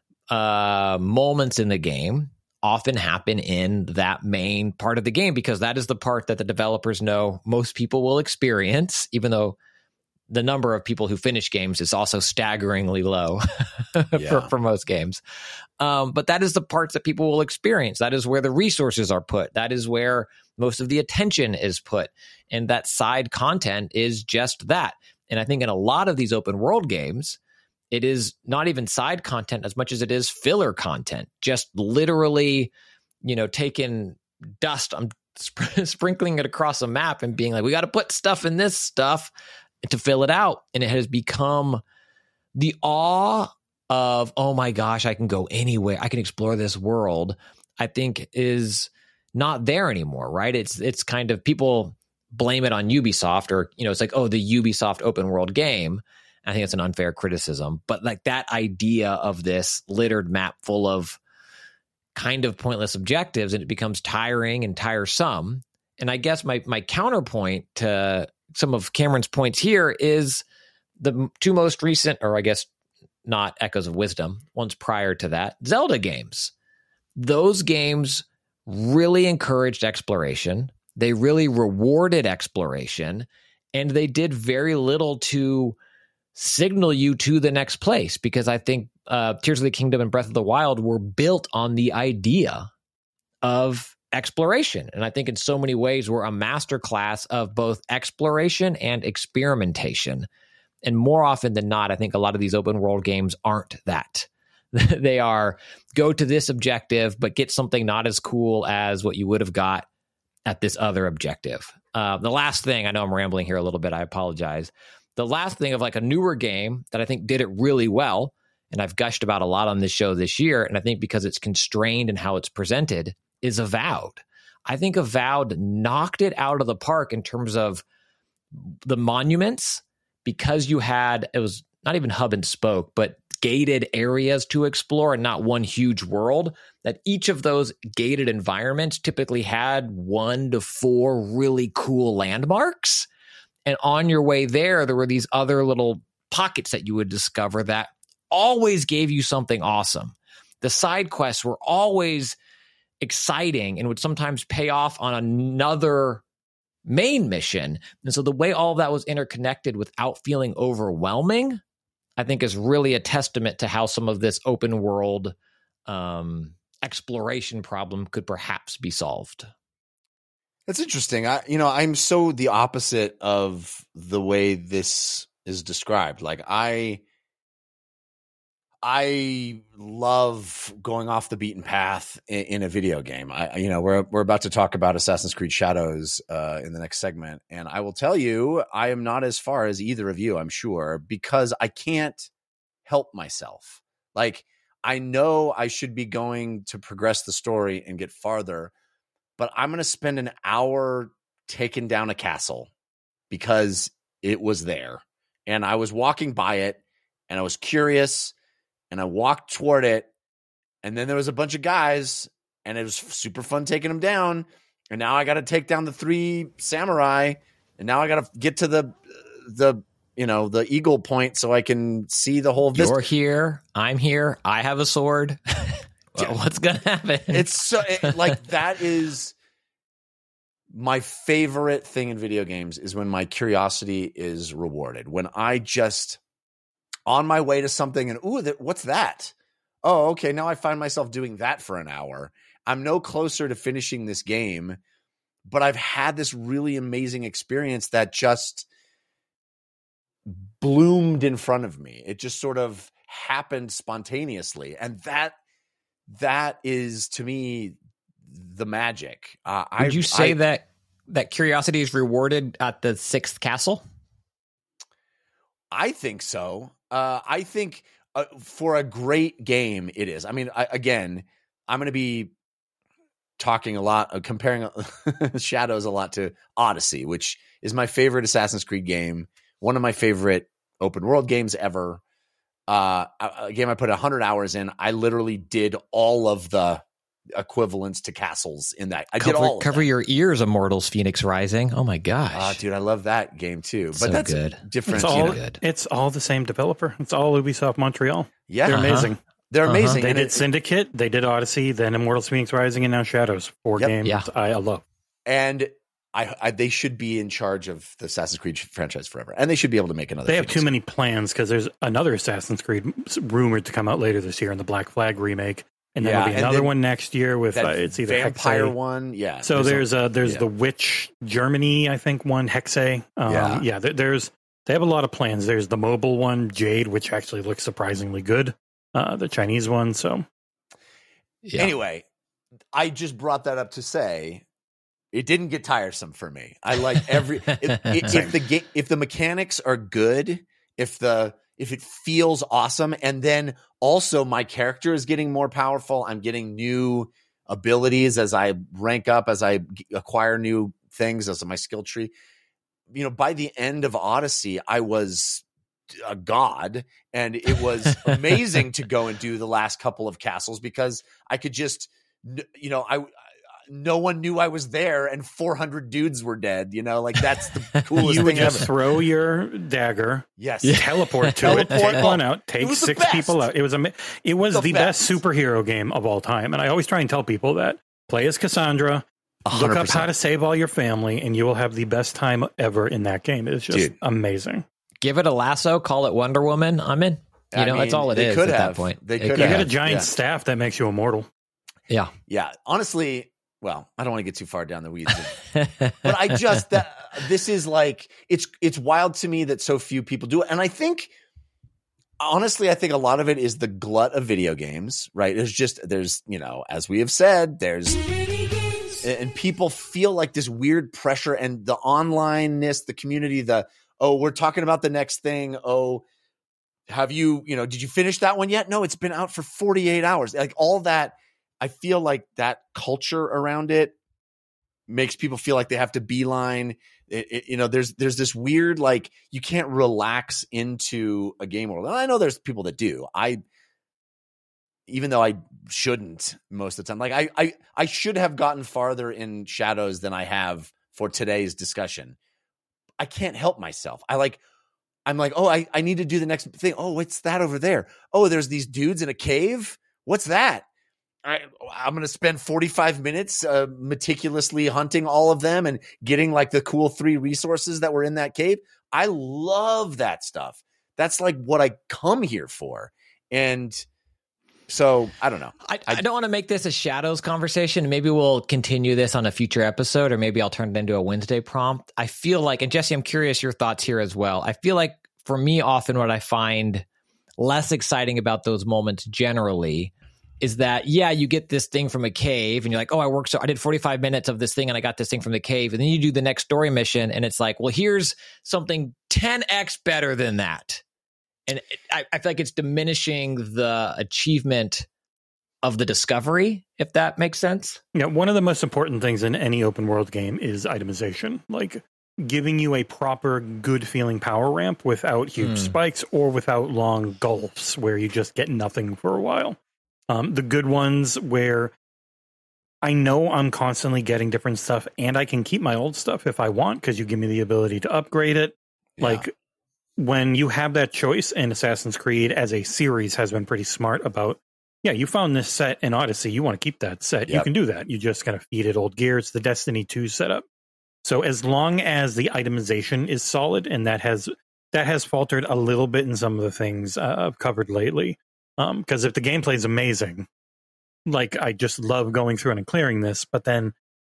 B: moments in the game often happen in that main part of the game, because that is the part that the developers know most people will experience, even though the number of people who finish games is also staggeringly low for most games. But that is the parts that people will experience. That is where the resources are put. That is where most of the attention is put. And that side content is just that. And I think in a lot of these open world games, it is not even side content as much as it is filler content. Just literally, taking dust, I'm sprinkling it across a map and being like, we got to put stuff in this stuff to fill it out. And it has become the awe of, oh my gosh, I can go anywhere, I can explore this world, I think is not there anymore, right? It's kind of, people blame it on Ubisoft, or, it's like, oh, the Ubisoft open world game. I think it's an unfair criticism, but like that idea of this littered map full of kind of pointless objectives, and it becomes tiring and tiresome. And I guess my counterpoint to some of Cameron's points here is the two most recent, or I guess not Echoes of Wisdom, ones prior to that, Zelda games. Those games really encouraged exploration. They really rewarded exploration, and they did very little to signal you to the next place, because I think Tears of the Kingdom and Breath of the Wild were built on the idea of exploration. And I think in so many ways we're a masterclass of both exploration and experimentation. And more often than not, I think a lot of these open world games aren't that. They are go to this objective, but get something not as cool as what you would have got at this other objective. The last thing, I know I'm rambling here a little bit, I apologize. The last thing of like a newer game that I think did it really well, and I've gushed about a lot on this show this year, and I think because it's constrained in how it's presented, is Avowed. I think Avowed knocked it out of the park in terms of the monuments, because you had, it was not even hub and spoke, but gated areas to explore and not one huge world, that each of those gated environments typically had 1 to 4 really cool landmarks. And on your way there were these other little pockets that you would discover that always gave you something awesome. The side quests were always exciting and would sometimes pay off on another main mission. And so the way all of that was interconnected without feeling overwhelming, I think is really a testament to how some of this open world exploration problem could perhaps be solved.
A: That's interesting. I'm so the opposite of the way this is described. Like I love going off the beaten path in a video game. We're about to talk about Assassin's Creed Shadows in the next segment, and I will tell you, I am not as far as either of you, I'm sure, because I can't help myself. Like, I know I should be going to progress the story and get farther, but I'm going to spend an hour taking down a castle because it was there, and I was walking by it, and I was curious. And I walked toward it, and then there was a bunch of guys, and it was super fun taking them down. And now I got to take down the 3 samurai, and now I got to get to the eagle point so I can see the whole vista.
B: You're here, I'm here, I have a sword. What's gonna happen?
A: It's so that is my favorite thing in video games, is when my curiosity is rewarded. When I just on my way to something and, what's that? Oh, okay. Now I find myself doing that for an hour. I'm no closer to finishing this game but I've had this really amazing experience that just bloomed in front of me. It just sort of happened spontaneously. And that is, to me, the magic.
B: Would you say that curiosity is rewarded at the 6th castle?
A: I think so. I think for a great game, it is. I mean, I'm going to be talking a lot, comparing Shadows a lot to Odyssey, which is my favorite Assassin's Creed game, one of my favorite open world games ever. A game I put 100 hours in. I literally did all of the equivalents to castles in that. I did all
B: cover your ears, Immortals Phoenix Rising. Oh my gosh,
A: dude, I love that game too. But
B: so
A: that's
B: good.
A: Different.
C: It's all the same developer. It's all Ubisoft Montreal.
A: Yeah,
C: they're amazing.
A: They're amazing.
C: They did Syndicate, they did Odyssey, then Immortals Phoenix Rising, and now Shadows. 4 games I love.
A: And they should be in charge of the Assassin's Creed franchise forever. And they should be able to make another.
C: They have too many plans because there's another Assassin's Creed rumored to come out later this year in the Black Flag remake. And then there'll be another one next year with it's either
A: Vampire
C: Hexe.
A: one. Yeah.
C: So there's the Witch Germany, I think, one, Hexe. They have a lot of plans. There's the mobile one, Jade, which actually looks surprisingly good. The Chinese one. So
A: anyway, I just brought that up to say it didn't get tiresome for me. I like if the mechanics are good, if it feels awesome, and then also my character is getting more powerful, I'm getting new abilities as I rank up, as I acquire new things as my skill tree. You know, by the end of Odyssey, I was a god, and it was amazing to go and do the last couple of castles because I could just, no one knew I was there, and 400 dudes were dead. You know, like that's the coolest
C: you
A: thing
C: would just
A: ever.
C: Throw your dagger,
A: Teleport
C: teleport to it, take one out, take 6
A: best.
C: people out. It was the best superhero game of all time, and I always try and tell people that play as Cassandra. 100%. Look up how to save all your family, and you will have the best time ever in that game. It's just amazing.
B: Give it a lasso, call it Wonder Woman. I'm in. That's all it is at that point.
A: They
C: could
A: have.
C: You get a giant staff that makes you immortal.
B: Yeah.
A: Yeah. Honestly, well, I don't want to get too far down the weeds, but this is like, it's wild to me that so few people do it. And I think a lot of it is the glut of video games, right? There's, as we have said, and people feel like this weird pressure, and the onlineness, the community, we're talking about the next thing. Oh, have you, did you finish that one yet? No, it's been out for 48 hours. Like all that. I feel like that culture around it makes people feel like they have to beeline. There's this weird, like, you can't relax into a game world. And I know there's people that do. Even though I shouldn't most of the time, like I should have gotten farther in Shadows than I have for today's discussion. I can't help myself. I'm like, oh, I need to do the next thing. Oh, what's that over there? Oh, there's these dudes in a cave. What's that? I'm going to spend 45 minutes meticulously hunting all of them and getting like the cool 3 resources that were in that cave. I love that stuff. That's like what I come here for. And so I don't know.
B: I don't want to make this a Shadows conversation. Maybe we'll continue this on a future episode, or maybe I'll turn it into a Wednesday prompt. I feel like, and Jesse, I'm curious your thoughts here as well. I feel like for me, often what I find less exciting about those moments generally is that, you get this thing from a cave and you're like, oh, I did 45 minutes of this thing and I got this thing from the cave. And then you do the next story mission and it's like, well, here's something 10x better than that. And I feel like it's diminishing the achievement of the discovery, if that makes sense.
C: Yeah, one of the most important things in any open world game is itemization. Like giving you a proper good feeling power ramp without huge spikes or without long gulfs where you just get nothing for a while. The good ones where I know I'm constantly getting different stuff and I can keep my old stuff if I want because you give me the ability to upgrade it. Yeah. Like when you have that choice, and Assassin's Creed as a series has been pretty smart about, you found this set in Odyssey, you want to keep that set. Yep. You can do that. You just kind of feed it old gear. It's the Destiny 2 setup. So as long as the itemization is solid, and that has faltered a little bit in some of the things I've covered lately. Because if the gameplay is amazing, like I just love going through and clearing this, but then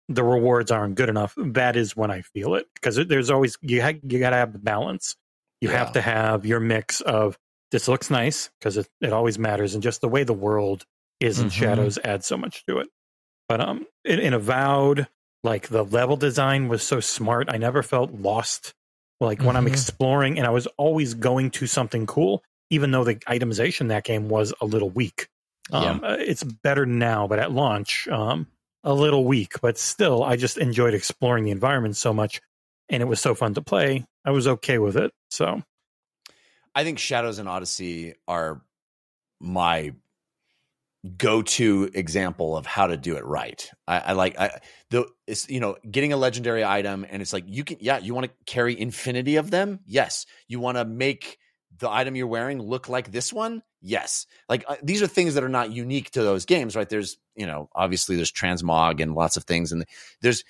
C: the rewards aren't good enough, that is when I feel it. Because there's always, you got to have the balance. You have to have your mix of, this looks nice, because it always matters, and just the way the world is in Shadows adds so much to it. But in Avowed, like, the level design was so smart. I never felt lost, like, when I'm exploring, and I was always going to something cool, even though the itemization in that game was a little weak. It's better now, but at launch, a little weak. But still, I just enjoyed exploring the environment so much, and it was so fun to play. I was okay with it. So
A: I think Shadows and Odyssey are my go-to example of how to do it right. It's, you know, getting a legendary item, and it's like, you want to carry infinity of them. Yes. You want to make the item you're wearing look like this one. Yes. Like, these are things that are not unique to those games, right? There's, you know, obviously there's transmog and lots of things. And there's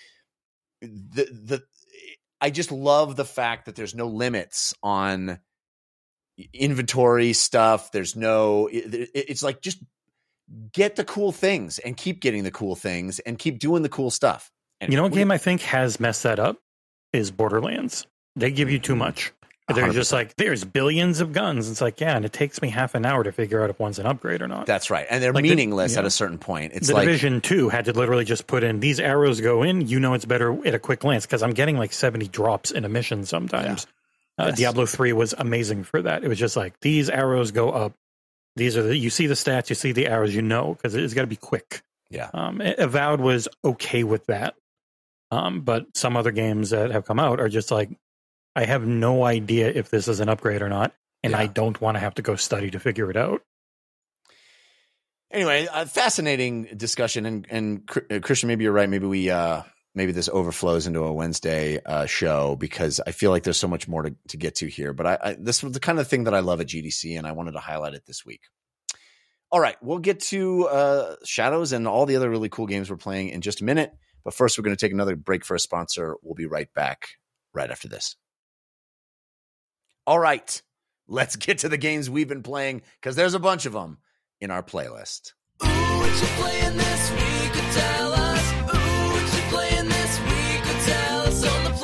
A: I just love the fact that there's no limits on inventory stuff. There's no, it's like, just get the cool things and keep getting the cool things and keep doing the cool stuff. And
C: you know what game I think has messed that up is Borderlands. They give you too much. They're 100%. Just like, there's billions of guns. It's like, yeah, and it takes me half an hour to figure out if one's an upgrade or not.
A: That's right. And they're like meaningless at a certain point. It's
C: the
A: like
C: Division 2 had to literally just put in, these arrows go in, you know it's better at a quick glance, because I'm getting like 70 drops in a mission sometimes. Yes. Diablo 3 was amazing for that. It was just like, these arrows go up. These are you see the stats, you see the arrows, you know, because it's got to be quick.
A: Yeah.
C: Avowed was okay with that. But some other games that have come out are just like, I have no idea if this is an upgrade or not, and I don't want to have to go study to figure it out.
A: Anyway, fascinating discussion, and Christian, maybe you're right. Maybe maybe this overflows into a Wednesday show, because I feel like there's so much more to get to here. But this was the kind of thing that I love at GDC, and I wanted to highlight it this week. All right, we'll get to Shadows and all the other really cool games we're playing in just a minute. But first, we're going to take another break for a sponsor. We'll be right back right after this. All right, let's get to the games we've been playing, because there's a bunch of them in our playlist.
E: Ooh, what you playing this week? Tell us. Ooh, what you playing this week? Tell us on the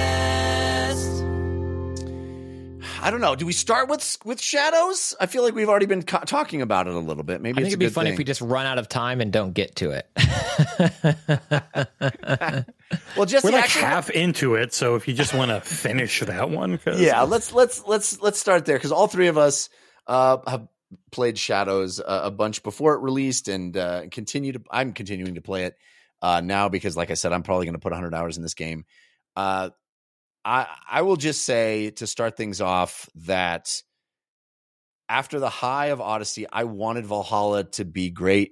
E: playlist.
A: I don't know. Do we start with Shadows? I feel like we've already been talking about it a little bit. Maybe
B: I think it'd be funny if we just run out of time and don't get to it.
A: Well, Jesse,
C: we're like half into it, so if you just want to finish that one,
A: let's start there, because all three of us have played Shadows a bunch before it released, and I'm continuing to play it now, because, like I said, I'm probably going to put 100 hours in this game. I will just say, to start things off, that after the high of Odyssey, I wanted Valhalla to be great.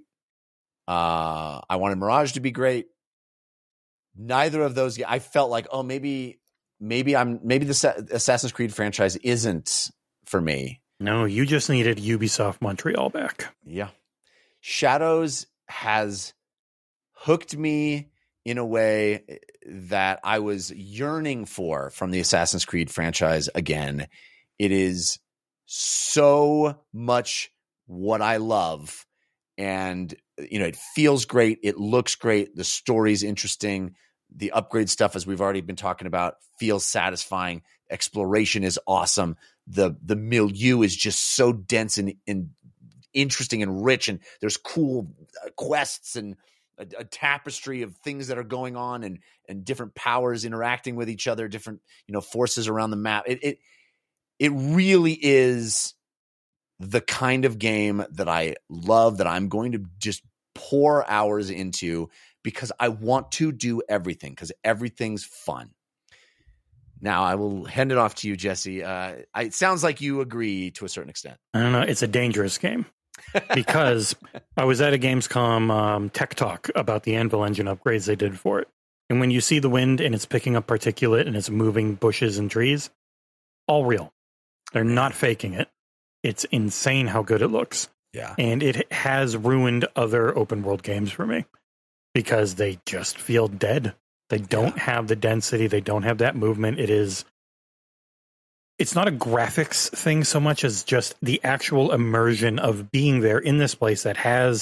A: I wanted Mirage to be great. Neither of those, I felt like, oh, maybe the Assassin's Creed franchise isn't for me.
C: No, you just needed Ubisoft Montreal back.
A: Yeah. Shadows has hooked me in a way that I was yearning for from the Assassin's Creed franchise again. It is so much what I love. And, you know, it feels great. It looks great. The story's interesting. The upgrade stuff, as we've already been talking about, feels satisfying. Exploration is awesome. The milieu is just so dense and interesting and rich. And there's cool quests and a tapestry of things that are going on, and different powers interacting with each other, different, you know, forces around the map. It really is the kind of game that I love, that I'm going to just pour hours into, because I want to do everything, because everything's fun. Now, I will hand it off to you, Jesse. It sounds like you agree to a certain extent.
C: I don't know. It's a dangerous game, because I was at a Gamescom tech talk about the Anvil engine upgrades they did for it. And when you see the wind and it's picking up particulate and it's moving bushes and trees, all real. They're not faking it. It's insane how good it looks.
A: Yeah. And
C: it has ruined other open world games for me, because they just feel dead. They don't have the density. They don't have that movement. It's not a graphics thing so much as just the actual immersion of being there in this place that has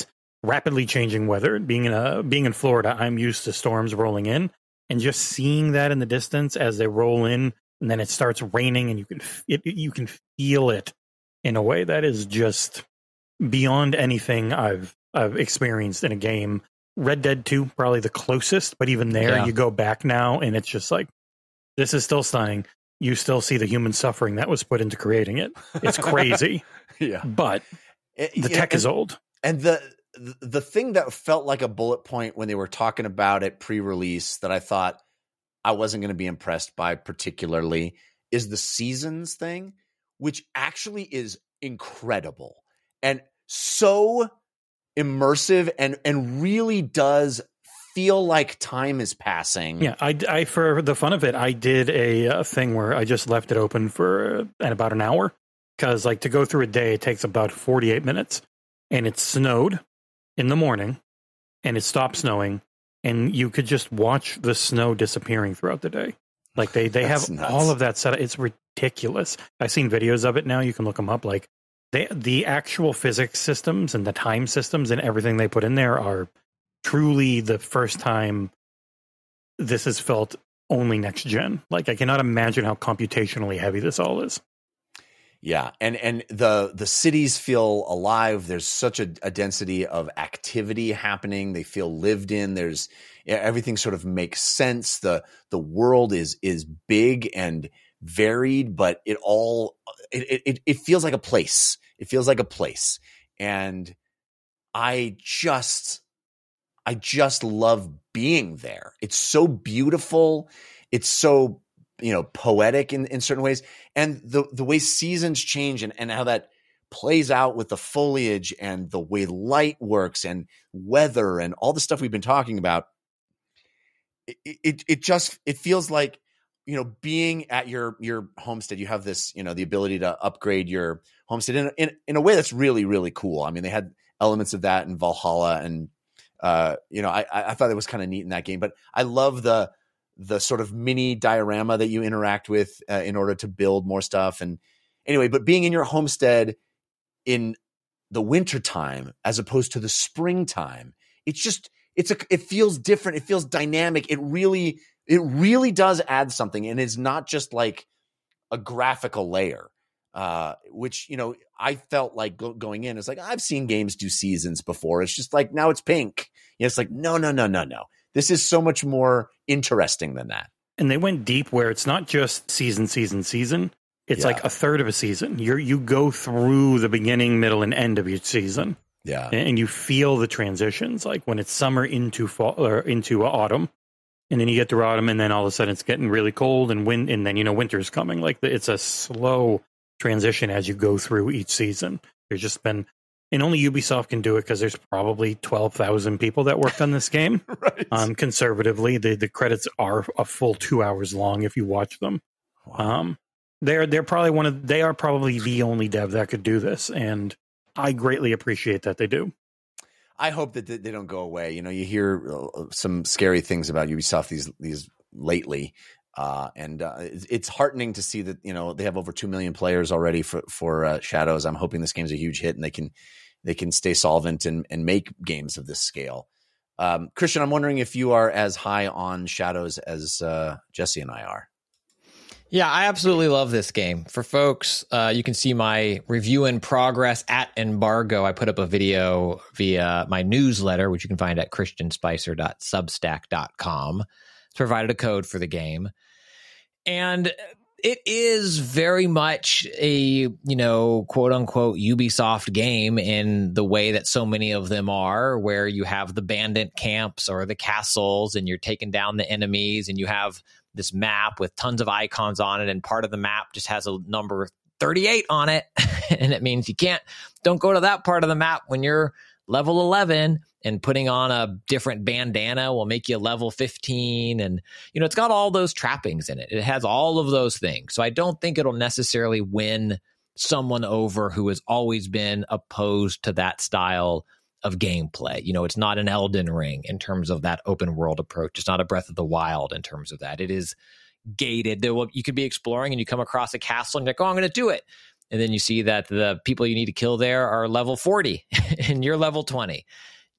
C: rapidly changing weather. Being in Florida, I'm used to storms rolling in, and just seeing that in the distance as they roll in, and then it starts raining, and you can feel it in a way that is just beyond anything I've experienced in a game. Red Dead 2, probably the closest, but even there, you go back now, and it's just like, this is still stunning. You still see the human suffering that was put into creating it. It's crazy.
A: Yeah.
C: But the tech is old.
A: And the thing that felt like a bullet point when they were talking about it pre-release that I thought I wasn't going to be impressed by particularly is the seasons thing, which actually is incredible and so immersive and really does feel like time is passing.
C: Yeah, I for the fun of it, I did a thing where I just left it open for about an hour, because like to go through a day, it takes about 48 minutes, and it snowed in the morning, and it stopped snowing, and you could just watch the snow disappearing throughout the day. Like they have
A: nuts.
C: all of that set up. It's ridiculous. I've seen videos of it now. You can look them up. Like the actual physics systems and the time systems and everything they put in there are truly the first time this has felt only next gen. Like I cannot imagine how computationally heavy this all is.
A: Yeah, and the cities feel alive. There's such a density of activity happening. They feel lived in. There's everything sort of makes sense. The world is big and varied, but it feels like a place. It feels like a place, and I just love being there. It's so beautiful. It's so poetic in certain ways, and the way seasons change and how that plays out with the foliage and the way light works and weather and all the stuff we've been talking about. It feels like, being at your homestead, you have this, the ability to upgrade your homestead in a way that's really, really cool. I mean, they had elements of that in Valhalla, and I thought it was kind of neat in that game, but I love the sort of mini diorama that you interact with in order to build more stuff. And anyway, but being in your homestead in the wintertime as opposed to the springtime, it feels different. It feels dynamic. It really does add something. And it's not just like a graphical layer, which, I felt like going in, it's like, I've seen games do seasons before. It's just like, now it's pink. It's like, no. This is so much more interesting than that.
C: And they went deep where it's not just season. It's like a third of a season. You go through the beginning, middle, and end of each season.
A: Yeah.
C: And you feel the transitions, like when it's summer into fall or into autumn. And then you get through autumn, and then all of a sudden it's getting really cold, and then winter's coming. Like it's a slow transition as you go through each season. There's just been, and only Ubisoft can do it because there's probably 12,000 people that worked on this game.
A: Right.
C: Conservatively, the credits are a full 2 hours long if you watch them.
A: Wow.
C: They are probably the only dev that could do this, and I greatly appreciate that they do.
A: I hope that they don't go away. You hear some scary things about Ubisoft these lately, and it's heartening to see that they have over 2 million players already for Shadows. I'm hoping this game's a huge hit and they can stay solvent and make games of this scale. Christian, I'm wondering if you are as high on Shadows as Jesse and I are.
B: Yeah, I absolutely love this game. For folks, you can see my review in progress at Embargo. I put up a video via my newsletter, which you can find at christianspicer.substack.com. It's provided a code for the game. And it is very much a, quote unquote Ubisoft game in the way that so many of them are, where you have the bandit camps or the castles and you're taking down the enemies, and you have this map with tons of icons on it, and part of the map just has a number 38 on it. And it means don't go to that part of the map when you're level 11, and putting on a different bandana will make you level 15. And, it's got all those trappings in it. It has all of those things. So I don't think it'll necessarily win someone over who has always been opposed to that style of gameplay. It's not an Elden Ring in terms of that open world approach. It's not a Breath of the Wild in terms of that. It is gated. You could be exploring and you come across a castle and you're like, oh, I'm going to do it. And then you see that the people you need to kill there are level 40 and you're level 20.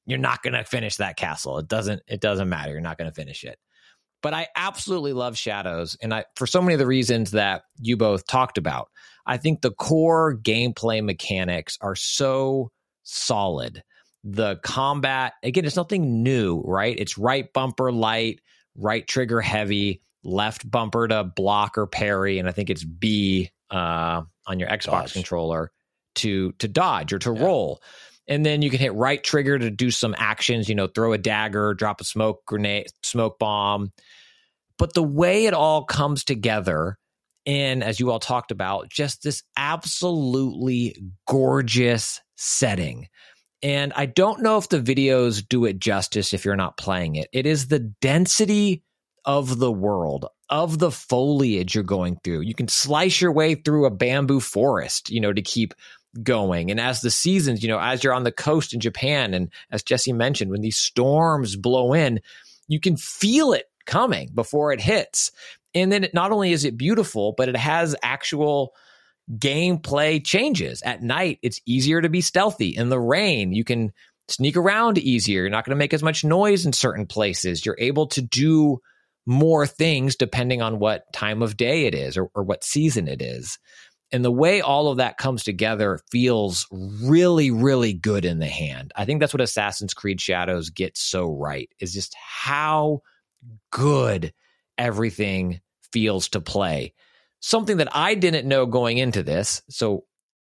B: you're not going to finish that castle. It doesn't matter. You're not going to finish it. But I absolutely love Shadows, and for so many of the reasons that you both talked about. I think the core gameplay mechanics are so solid. The combat, again, it's nothing new, right? It's right bumper light, right trigger heavy, left bumper to block or parry, and I think it's B on your Xbox controller to dodge or to roll. And then you can hit right trigger to do some actions, throw a dagger, drop a smoke grenade, smoke bomb. But the way it all comes together, and as you all talked about, just this absolutely gorgeous setting. And I don't know if the videos do it justice if you're not playing it. It is the density of the world, of the foliage you're going through. You can slice your way through a bamboo forest, to keep going. And as the seasons, as you're on the coast in Japan, and as Jesse mentioned, when these storms blow in, you can feel it coming before it hits. And then not only is it beautiful, but it has actual gameplay changes. At night, it's easier to be stealthy. In the rain, you can sneak around easier. You're not going to make as much noise in certain places. You're able to do more things depending on what time of day it is or what season it is. And the way all of that comes together feels really, really good in the hand. I think that's what Assassin's Creed Shadows gets so right, is just how good everything feels to play. Something that I didn't know going into this. So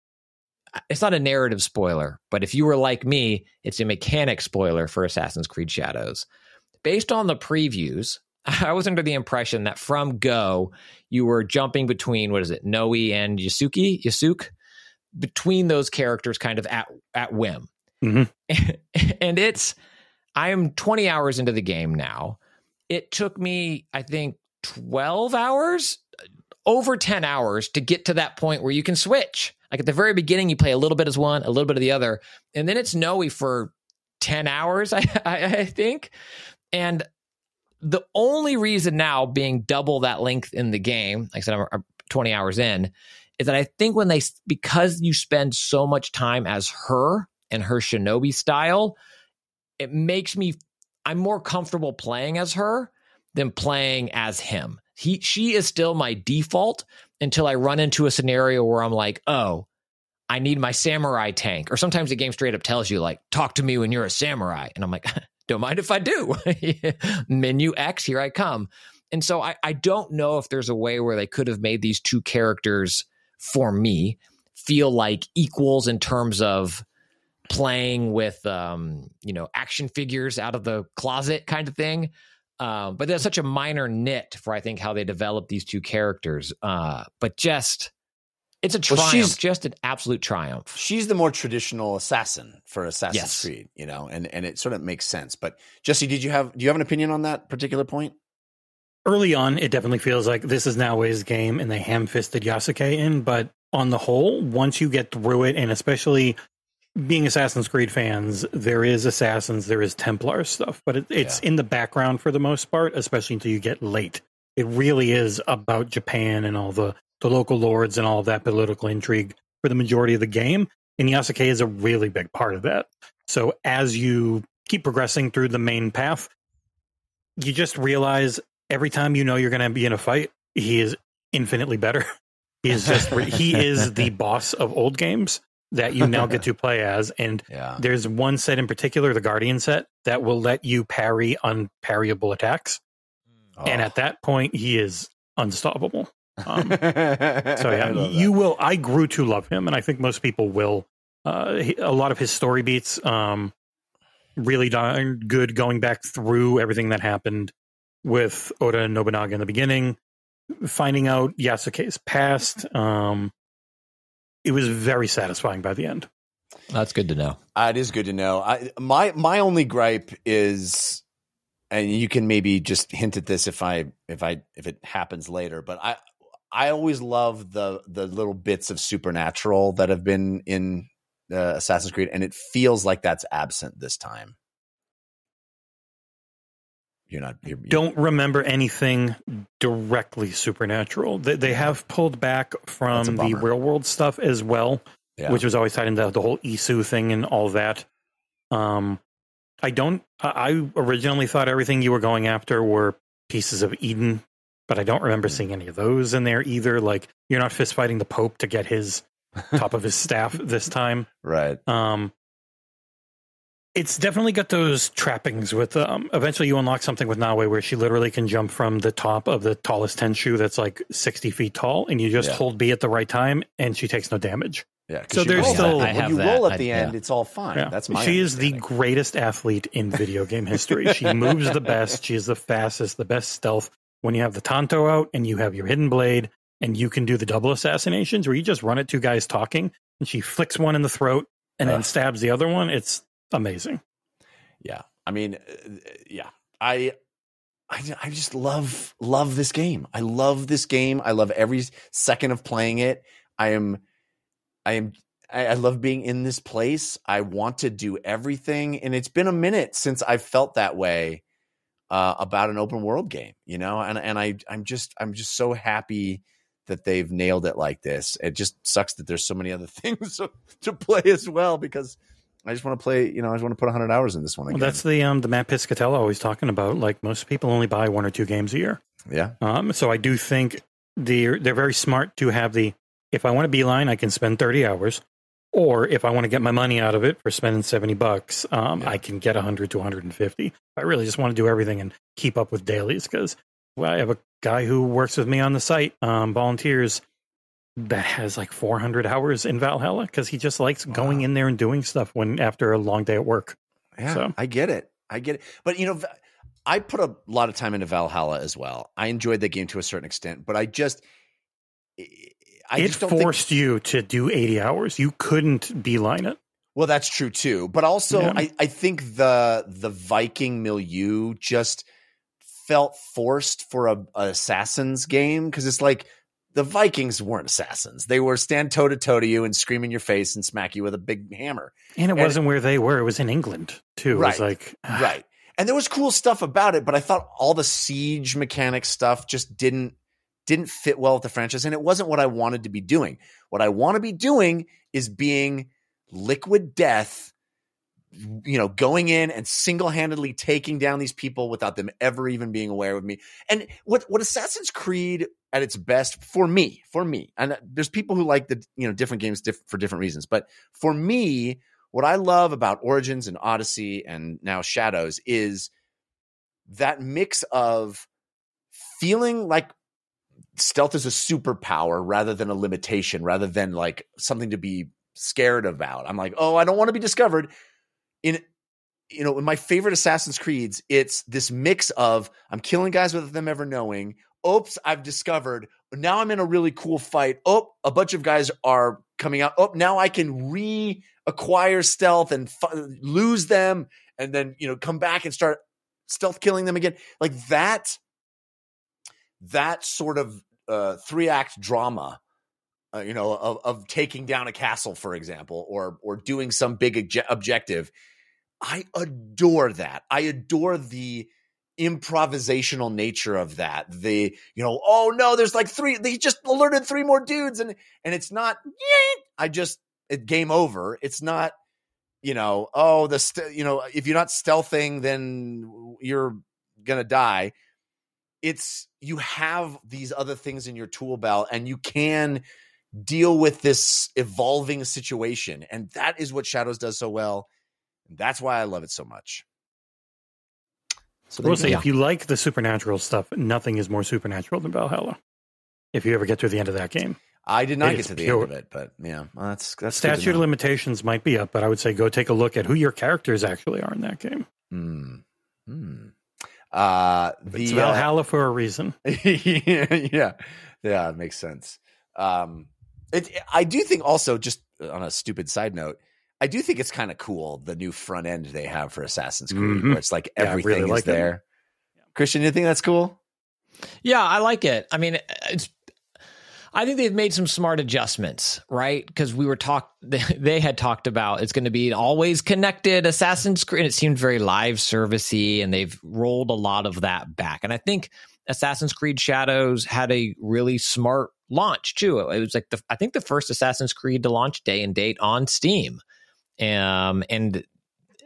B: it's not a narrative spoiler, but if you were like me, it's a mechanic spoiler for Assassin's Creed Shadows. Based on the previews, I was under the impression that from go, you were jumping between, Noe and Yasuke, between those characters kind of at whim. Mm-hmm. And I am 20 hours into the game now. It took me, I think, 12 hours, over 10 hours to get to that point where you can switch. Like at the very beginning, you play a little bit as one, a little bit of the other, and then it's Noe for 10 hours, I think. And the only reason now being double that length in the game, like I said, I'm 20 hours in, is that I think because you spend so much time as her and her shinobi style, it makes I'm more comfortable playing as her than playing as him. She is still my default until I run into a scenario where I'm like, oh, I need my samurai tank. Or sometimes the game straight up tells you, like, talk to me when you're a samurai. And I'm like, don't mind if I do. Menu X, here I come. And so I don't know if there's a way where they could have made these two characters, for me, feel like equals in terms of playing with, action figures out of the closet kind of thing. But that's such a minor nit for, I think, how they develop these two characters. But it's a triumph, just an absolute triumph.
A: She's the more traditional assassin for Assassin's Creed, and it sort of makes sense. But Jesse, do you have an opinion on that particular point?
C: Early on, it definitely feels like this is Naoe's game and they ham-fisted Yasuke in. But on the whole, once you get through it, and especially being Assassin's Creed fans, there is Assassins, there is Templar stuff, but it's in the background for the most part, especially until you get late. It really is about Japan and all the local lords and all of that political intrigue for the majority of the game. And Yasuke is a really big part of that. So as you keep progressing through the main path, you just realize every time you're going to be in a fight, he is infinitely better. He is the boss of old games that you now get to play as. And there's one set in particular, the Guardian set, that will let you parry unparryable attacks. Oh. And at that point, he is unstoppable. I grew to love him, and I think most people will. A lot of his story beats, really darn good, going back through everything that happened with Oda Nobunaga in the beginning, finding out Yasuke's past. It was very satisfying by the end.
B: That's good to know.
A: It is good to know. My only gripe is, and you can maybe just hint at this if it happens later, but I always love the little bits of supernatural that have been in Assassin's Creed, and it feels like that's absent this time.
C: Don't remember anything directly supernatural. They have pulled back from the real world stuff as well, which was always tied into the whole Isu thing and all that. I originally thought everything you were going after were pieces of Eden, but I don't remember seeing any of those in there either. Like, you're not fist fighting the Pope to get his top of his staff this time.
A: Right.
C: It's definitely got those trappings with, eventually you unlock something with Nawe where she literally can jump from the top of the tallest Tenchu that's like 60 feet tall, and you just hold B at the right time and she takes no damage.
A: Yeah.
C: So there's still,
A: when you roll at the end, it's all fine.
C: Yeah.
A: That's my
C: She is the greatest athlete in video game history. She moves the best. She is the fastest, the best stealth. When you have the Tanto out and you have your hidden blade and you can do the double assassinations where you just run at two guys talking and she flicks one in the throat and then stabs the other one. It's amazing.
A: Yeah. I mean, yeah. I just love this game. I love this game. I love every second of playing it. I love being in this place. I want to do everything. And it's been a minute since I've felt that way about an open world game, you know? And I'm just so happy that they've nailed it like this. It just sucks that there's so many other things to play as well, because I just want to play, you know, I just want to put 100 hours in this one again.
C: Well, that's the Matt Piscatella always talking about. Like, most people only buy 1 or 2 games a year.
A: Yeah.
C: So I do think they're very smart to have if I want to beeline, I can spend 30 hours. Or if I want to get my money out of it for spending $70, I can get 100 to 150. I really just want to do everything and keep up with dailies, because I have a guy who works with me on the site, volunteers, that has like 400 hours in Valhalla because he just likes going in there and doing stuff after a long day at work.
A: Yeah,
C: so.
A: I get it. But, you know, I put a lot of time into Valhalla as well. I enjoyed the game to a certain extent, but it
C: forced you to do 80 hours. You couldn't beeline it.
A: Well, that's true too. But also, I think the Viking milieu just felt forced for a Assassin's game, because it's like the Vikings weren't assassins. They were stand toe to toe to you and scream in your face and smack you with a big hammer.
C: And it wasn't where they were. It was in England too. Right. It was like
A: right. And there was cool stuff about it, but I thought all the siege mechanic stuff just didn't fit well with the franchise, and it wasn't what I wanted to be doing. What I want to be doing is being Liquid Death, you know, going in and single-handedly taking down these people without them ever even being aware of me. And what Assassin's Creed at its best for me, and there's people who like the, you know, different games for different reasons, but for me, what I love about Origins and Odyssey and now Shadows is that mix of feeling like stealth is a superpower rather than a limitation, rather than like something to be scared about. I'm like, oh, I don't want to be discovered. In my favorite Assassin's Creeds, it's this mix of I'm killing guys without them ever knowing. Oops, I've discovered. Now I'm in a really cool fight. Oh, a bunch of guys are coming out. Oh, now I can reacquire stealth and lose them, and then, you know, come back and start stealth killing them again. Like that sort of 3-act drama, of taking down a castle, for example, or doing some big objective. I adore that. I adore the improvisational nature of that. Oh no, there's like 3. They just alerted 3 more dudes, and it's not. Game over. It's not. If you're not stealthing, then you're gonna die. It's you have these other things in your tool belt, and you can deal with this evolving situation, and that is what Shadows does so well. That's why I love it so much. So
C: we'll say, if you like the supernatural stuff, nothing is more supernatural than Valhalla. If you ever get to the end of that game,
A: I did not get to the end of it, but yeah, that's
C: statute of limitations might be up, but I would say go take a look at who your characters actually are in that game.
A: It's
C: Valhalla for a reason.
A: yeah, it makes sense. I do think also, just on a stupid side note, I do think it's kind of cool, the new front end they have for Assassin's Creed, where it's like everything is there. Christian, you think that's cool?
B: Yeah, I like it. I mean, I think they've made some smart adjustments, right? Because they had talked about it's going to be an always connected Assassin's Creed. It seemed very live servicey, and they've rolled a lot of that back. And I think Assassin's Creed Shadows had a really smart launch too. It was like I think the first Assassin's Creed to launch day and date on Steam. And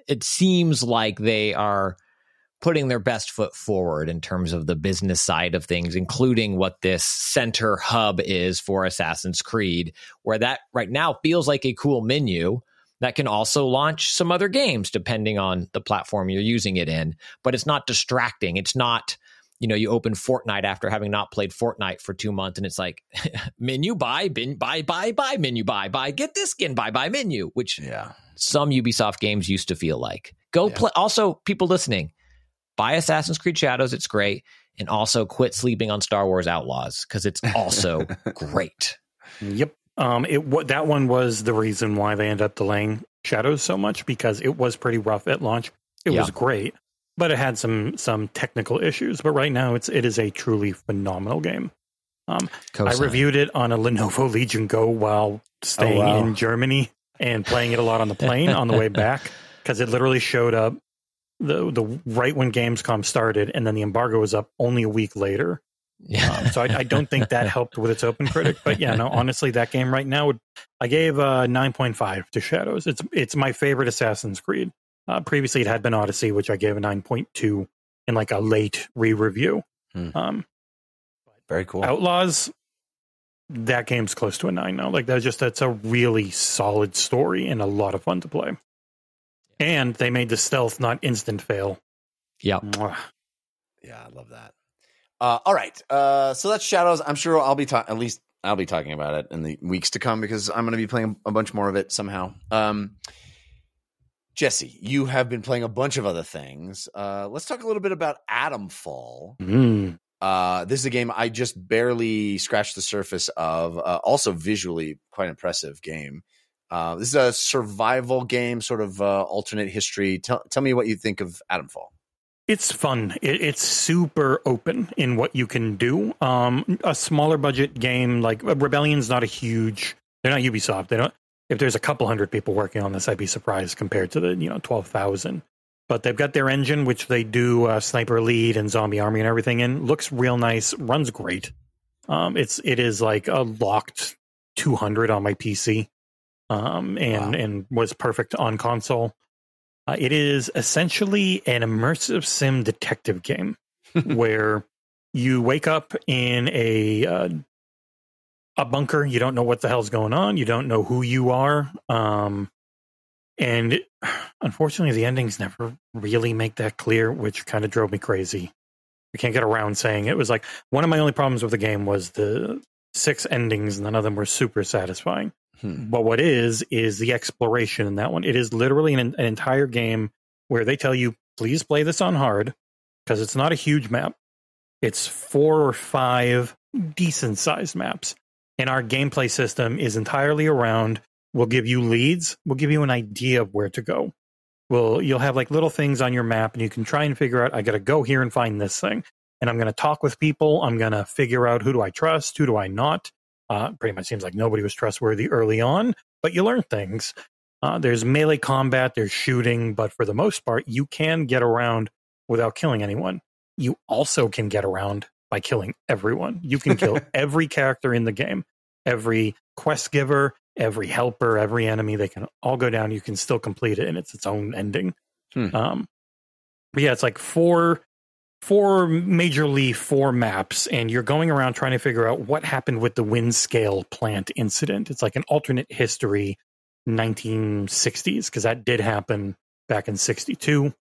B: it seems like they are putting their best foot forward in terms of the business side of things, including what this center hub is for Assassin's Creed, where that right now feels like a cool menu that can also launch some other games depending on the platform you're using it in. But it's not distracting. It's not, you open Fortnite after having not played Fortnite for 2 months, and it's like menu, buy, menu, buy, get this skin, buy, menu, which some Ubisoft games used to feel like. Go play. Also, people listening, buy Assassin's Creed Shadows. It's great. And also quit sleeping on Star Wars Outlaws, because it's also great.
C: Yep. That one was the reason why they ended up delaying Shadows so much, because it was pretty rough at launch. It was great, but it had some technical issues. But right now, it is a truly phenomenal game. I reviewed it on a Lenovo Legion Go while staying in Germany and playing it a lot on the plane on the way back, because it literally showed up the right when Gamescom started, and then the embargo was up only a week later. So I don't think that helped with its Open Critic, but honestly, that game right now I gave 9.5 to Shadows. It's my favorite Assassin's Creed. Previously, it had been Odyssey, which I gave a 9.2 in like a late re-review.
A: Very cool.
C: Outlaws, that game's close to a 9 now. Like that's a really solid story and a lot of fun to play. And they made the stealth not instant fail.
B: Yeah.
A: Yeah, I love that. All right. So that's Shadows. I'm sure I'll be talking about it in the weeks to come, because I'm going to be playing a bunch more of it somehow. Jesse, you have been playing a bunch of other things. Let's talk a little bit about Atomfall. This is a game I just barely scratched the surface of. Also visually quite impressive game. This is a survival game, sort of alternate history. Tell me what you think of Atomfall.
C: It's fun. It's super open in what you can do. A smaller budget game like Rebellion's not a huge. They're not Ubisoft. They don't. If there's a couple hundred people working on this, I'd be surprised compared to the 12,000. But they've got their engine, which they do Sniper Elite and Zombie Army and everything in. Looks real nice. Runs great. It is like a locked 200 on my PC. And was perfect on console. It is essentially an immersive sim detective game where you wake up in a bunker. You don't know what the hell's going on. You don't know who you are. And unfortunately, the endings never really make that clear, which kind of drove me crazy. I can't get around saying it was like one of my only problems with the game was the 6 endings. None of them were super satisfying. But what is the exploration in that one. It is literally an entire game where they tell you, please play this on hard, because it's not a huge map. It's 4 or 5 decent-sized maps. And our gameplay system is entirely around, we'll give you leads, we'll give you an idea of where to go. You'll have like little things on your map, and you can try and figure out, I got to go here and find this thing. And I'm going to talk with people. I'm going to figure out who do I trust, who do I not. Pretty much seems like nobody was trustworthy early on, but you learn things. There's melee combat, there's shooting, but for the most part, you can get around without killing anyone. You also can get around by killing everyone. You can kill every character in the game, every quest giver, every helper, every enemy. They can all go down. You can still complete it, and it's its own ending. But yeah, it's like 4 majorly 4 maps, and you're going around trying to figure out what happened with the Windscale plant incident. It's like an alternate history 1960s, because that did happen back in 62.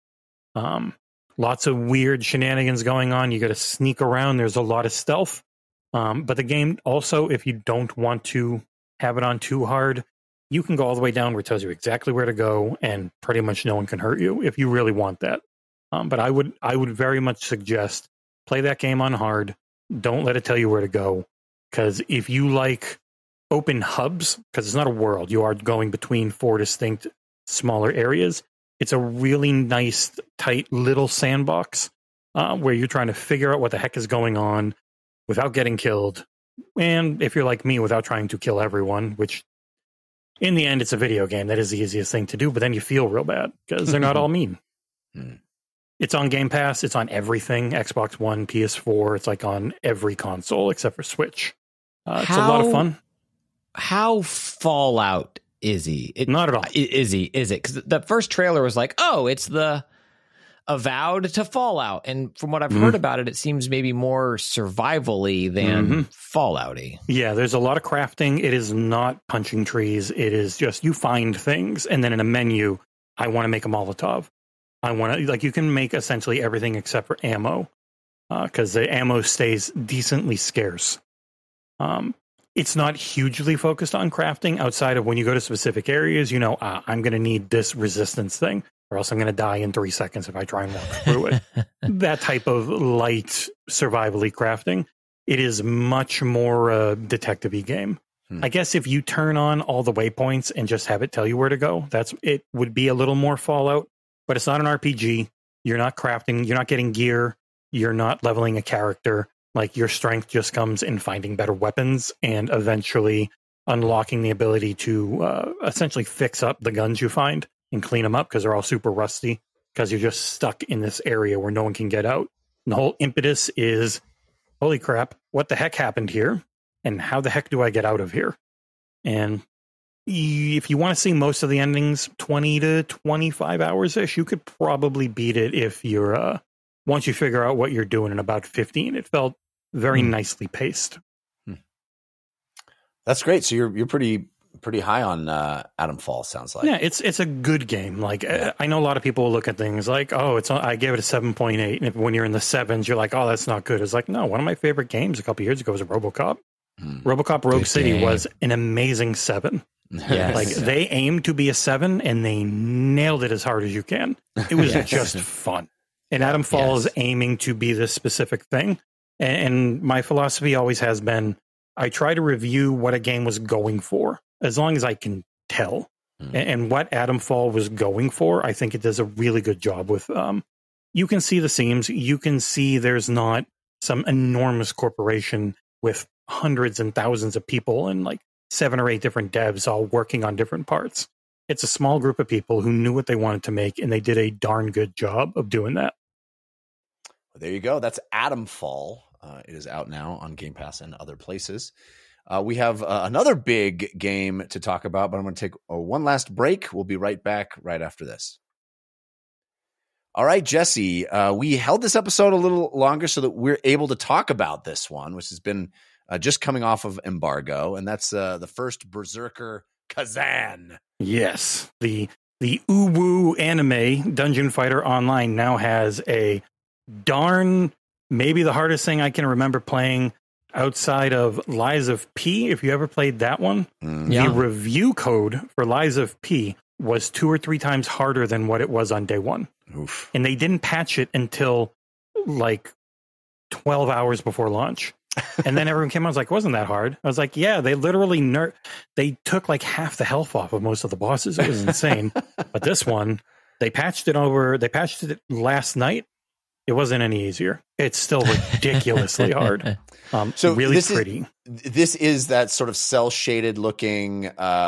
C: Lots of weird shenanigans going on. You got to sneak around. There's a lot of stealth. But the game also, if you don't want to have it on too hard, you can go all the way down where it tells you exactly where to go, and pretty much no one can hurt you if you really want that. But I would very much suggest play that game on hard. Don't let it tell you where to go, because if you like open hubs, because it's not a world, you are going between 4 distinct smaller areas. It's a really nice, tight little sandbox where you're trying to figure out what the heck is going on without getting killed. And if you're like me, without trying to kill everyone, which in the end, it's a video game. That is the easiest thing to do. But then you feel real bad because they're not all mean. It's on Game Pass. It's on everything. Xbox One, PS4. It's like on every console except for Switch. It's a lot of fun.
B: How Fallout is he?
C: Not at all.
B: Is he? Is it? Because the first trailer was like, oh, it's the Avowed to Fallout. And from what I've heard about it, it seems maybe more survival-y than Fallout-y.
C: Yeah, there's a lot of crafting. It is not punching trees. It is just you find things, and then in a menu, I want to make a Molotov. I want to, like, you can make essentially everything except for ammo, because the ammo stays decently scarce. It's not hugely focused on crafting outside of when you go to specific areas, I'm going to need this resistance thing, or else I'm going to die in 3 seconds if I try and walk through it. That type of light survival-y crafting. It is much more a detective-y game. I guess if you turn on all the waypoints and just have it tell you where to go, it would be a little more Fallout, but it's not an RPG. You're not crafting. You're not getting gear. You're not leveling a character. Like, your strength just comes in finding better weapons and eventually unlocking the ability to essentially fix up the guns you find and clean them up because they're all super rusty because you're just stuck in this area where no one can get out. And the whole impetus is, holy crap, what the heck happened here? And how the heck do I get out of here? And if you want to see most of the endings, 20 to 25 hours-ish, you could probably beat it if you're, once you figure out what you're doing in about 15. It felt very nicely paced.
A: That's great. So you're pretty high on Adam Fall, sounds like.
C: Yeah, it's a good game. Like, I know a lot of people will look at things like, I gave it a 7.8. And when you're in the 7s, you're like, oh, that's not good. It's like, no, one of my favorite games a couple years ago was RoboCop. RoboCop Rogue City was an amazing 7.
B: Yes.
C: Like, they aimed to be a 7 and they nailed it as hard as you can. It was just fun. And Adam Fall is aiming to be this specific thing. And my philosophy always has been, I try to review what a game was going for, as long as I can tell. And what Adam Fall was going for, I think it does a really good job with. You can see the seams. You can see there's not some enormous corporation with hundreds and thousands of people and like 7 or 8 different devs all working on different parts. It's a small group of people who knew what they wanted to make, and they did a darn good job of doing that.
A: Well, there you go. That's Adam Fall. It is out now on Game Pass and other places. We have another big game to talk about, but I'm going to take one last break. We'll be right back right after this. All right, Jesse, we held this episode a little longer so that we're able to talk about this one, which has been just coming off of embargo, and that's the first Berserker Kazan.
C: Yes, the Uwu anime Dungeon Fighter Online now has a maybe the hardest thing I can remember playing outside of Lies of P. If you ever played that one, the review code for Lies of P was 2 or 3 times harder than what it was on day one.
A: Oof. And
C: and they didn't patch it until like 12 hours before launch. And then everyone came out and was like, wasn't that hard? I was like, yeah, they literally they took like half the health off of most of the bosses. It was insane. But this one, they patched it last night. It wasn't any easier. It's still ridiculously hard. So really pretty.
A: This is that sort of cell shaded looking,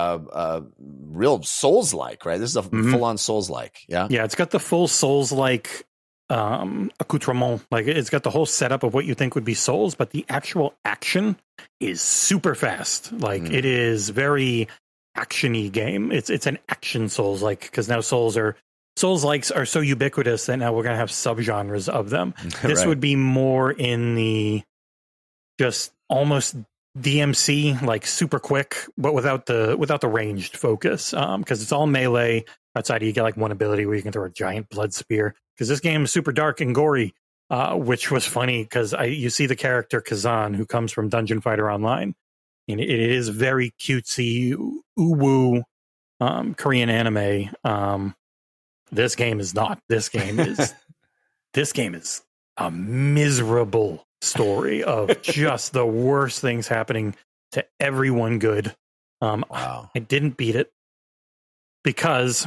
A: real Souls-like, right? This is a full on Souls-like. Yeah.
C: Yeah. It's got the full Souls-like accoutrement. Like, it's got the whole setup of what you think would be Souls, but the actual action is super fast. Like, it is very action-y game. It's an action Souls-like, because now Souls-likes are so ubiquitous that now we're going to have subgenres of them. This
A: Right.
C: would be more in the just almost DMC, like super quick, but without the ranged focus. Because it's all melee. Outside, you get like one ability where you can throw a giant blood spear. Because this game is super dark and gory, which was funny because you see the character Kazan, who comes from Dungeon Fighter Online, and it is very cutesy, uwu Korean anime. This game is not. This game is a miserable story of just the worst things happening to everyone good.
A: Wow.
C: I didn't beat it because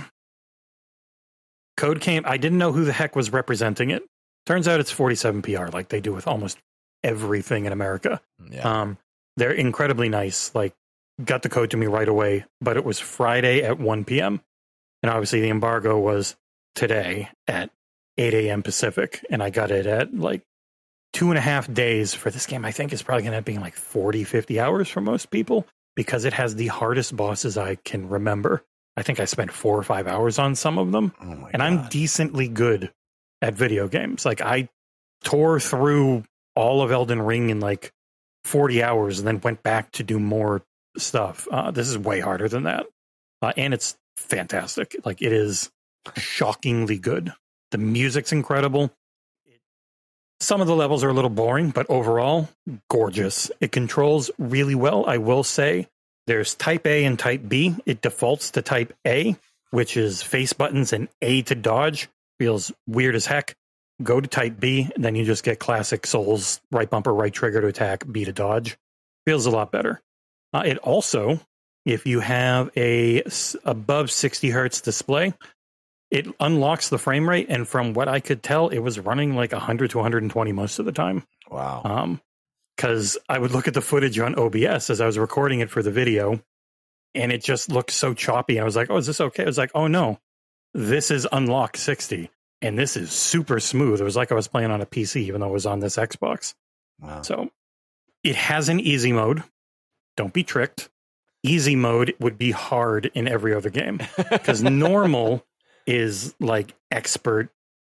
C: code came. I didn't know who the heck was representing it. Turns out it's 47 PR, like they do with almost everything in America.
A: Yeah.
C: They're incredibly nice. Like, got the code to me right away, but it was Friday at 1 p.m. And obviously the embargo was today at 8 a.m. Pacific. And I got it at like 2.5 days for this game. I think is probably going to end up being like 40, 50 hours for most people. because it has the hardest bosses I can remember. I think I spent 4 or 5 hours on some of them, and I'm decently good at video games. Like, I tore through all of Elden Ring in like 40 hours and then went back to do more stuff. This is way harder than that. And it's fantastic. Like, it is shockingly good. The music's incredible. Some of the levels are a little boring, but overall, gorgeous. It controls really well, I will say. There's type A and type B. It defaults to type A, which is face buttons, and A to dodge. Feels weird as heck. Go to type B, and then you just get classic Souls, right bumper, right trigger to attack, B to dodge. Feels a lot better. It also, if you have a above 60 hertz display, it unlocks the frame rate, and from what I could tell, it was running like 100 to 120 most of the time.
A: Wow.
C: Because I would look at the footage on OBS as I was recording it for the video, and it just looked so choppy. I was like, oh, is this okay? I was like, oh, no, this is unlocked 60, and this is super smooth. It was like I was playing on a PC, even though it was on this Xbox.
A: Wow.
C: So it has an easy mode. Don't be tricked. Easy mode would be hard in every other game, because normal is like expert,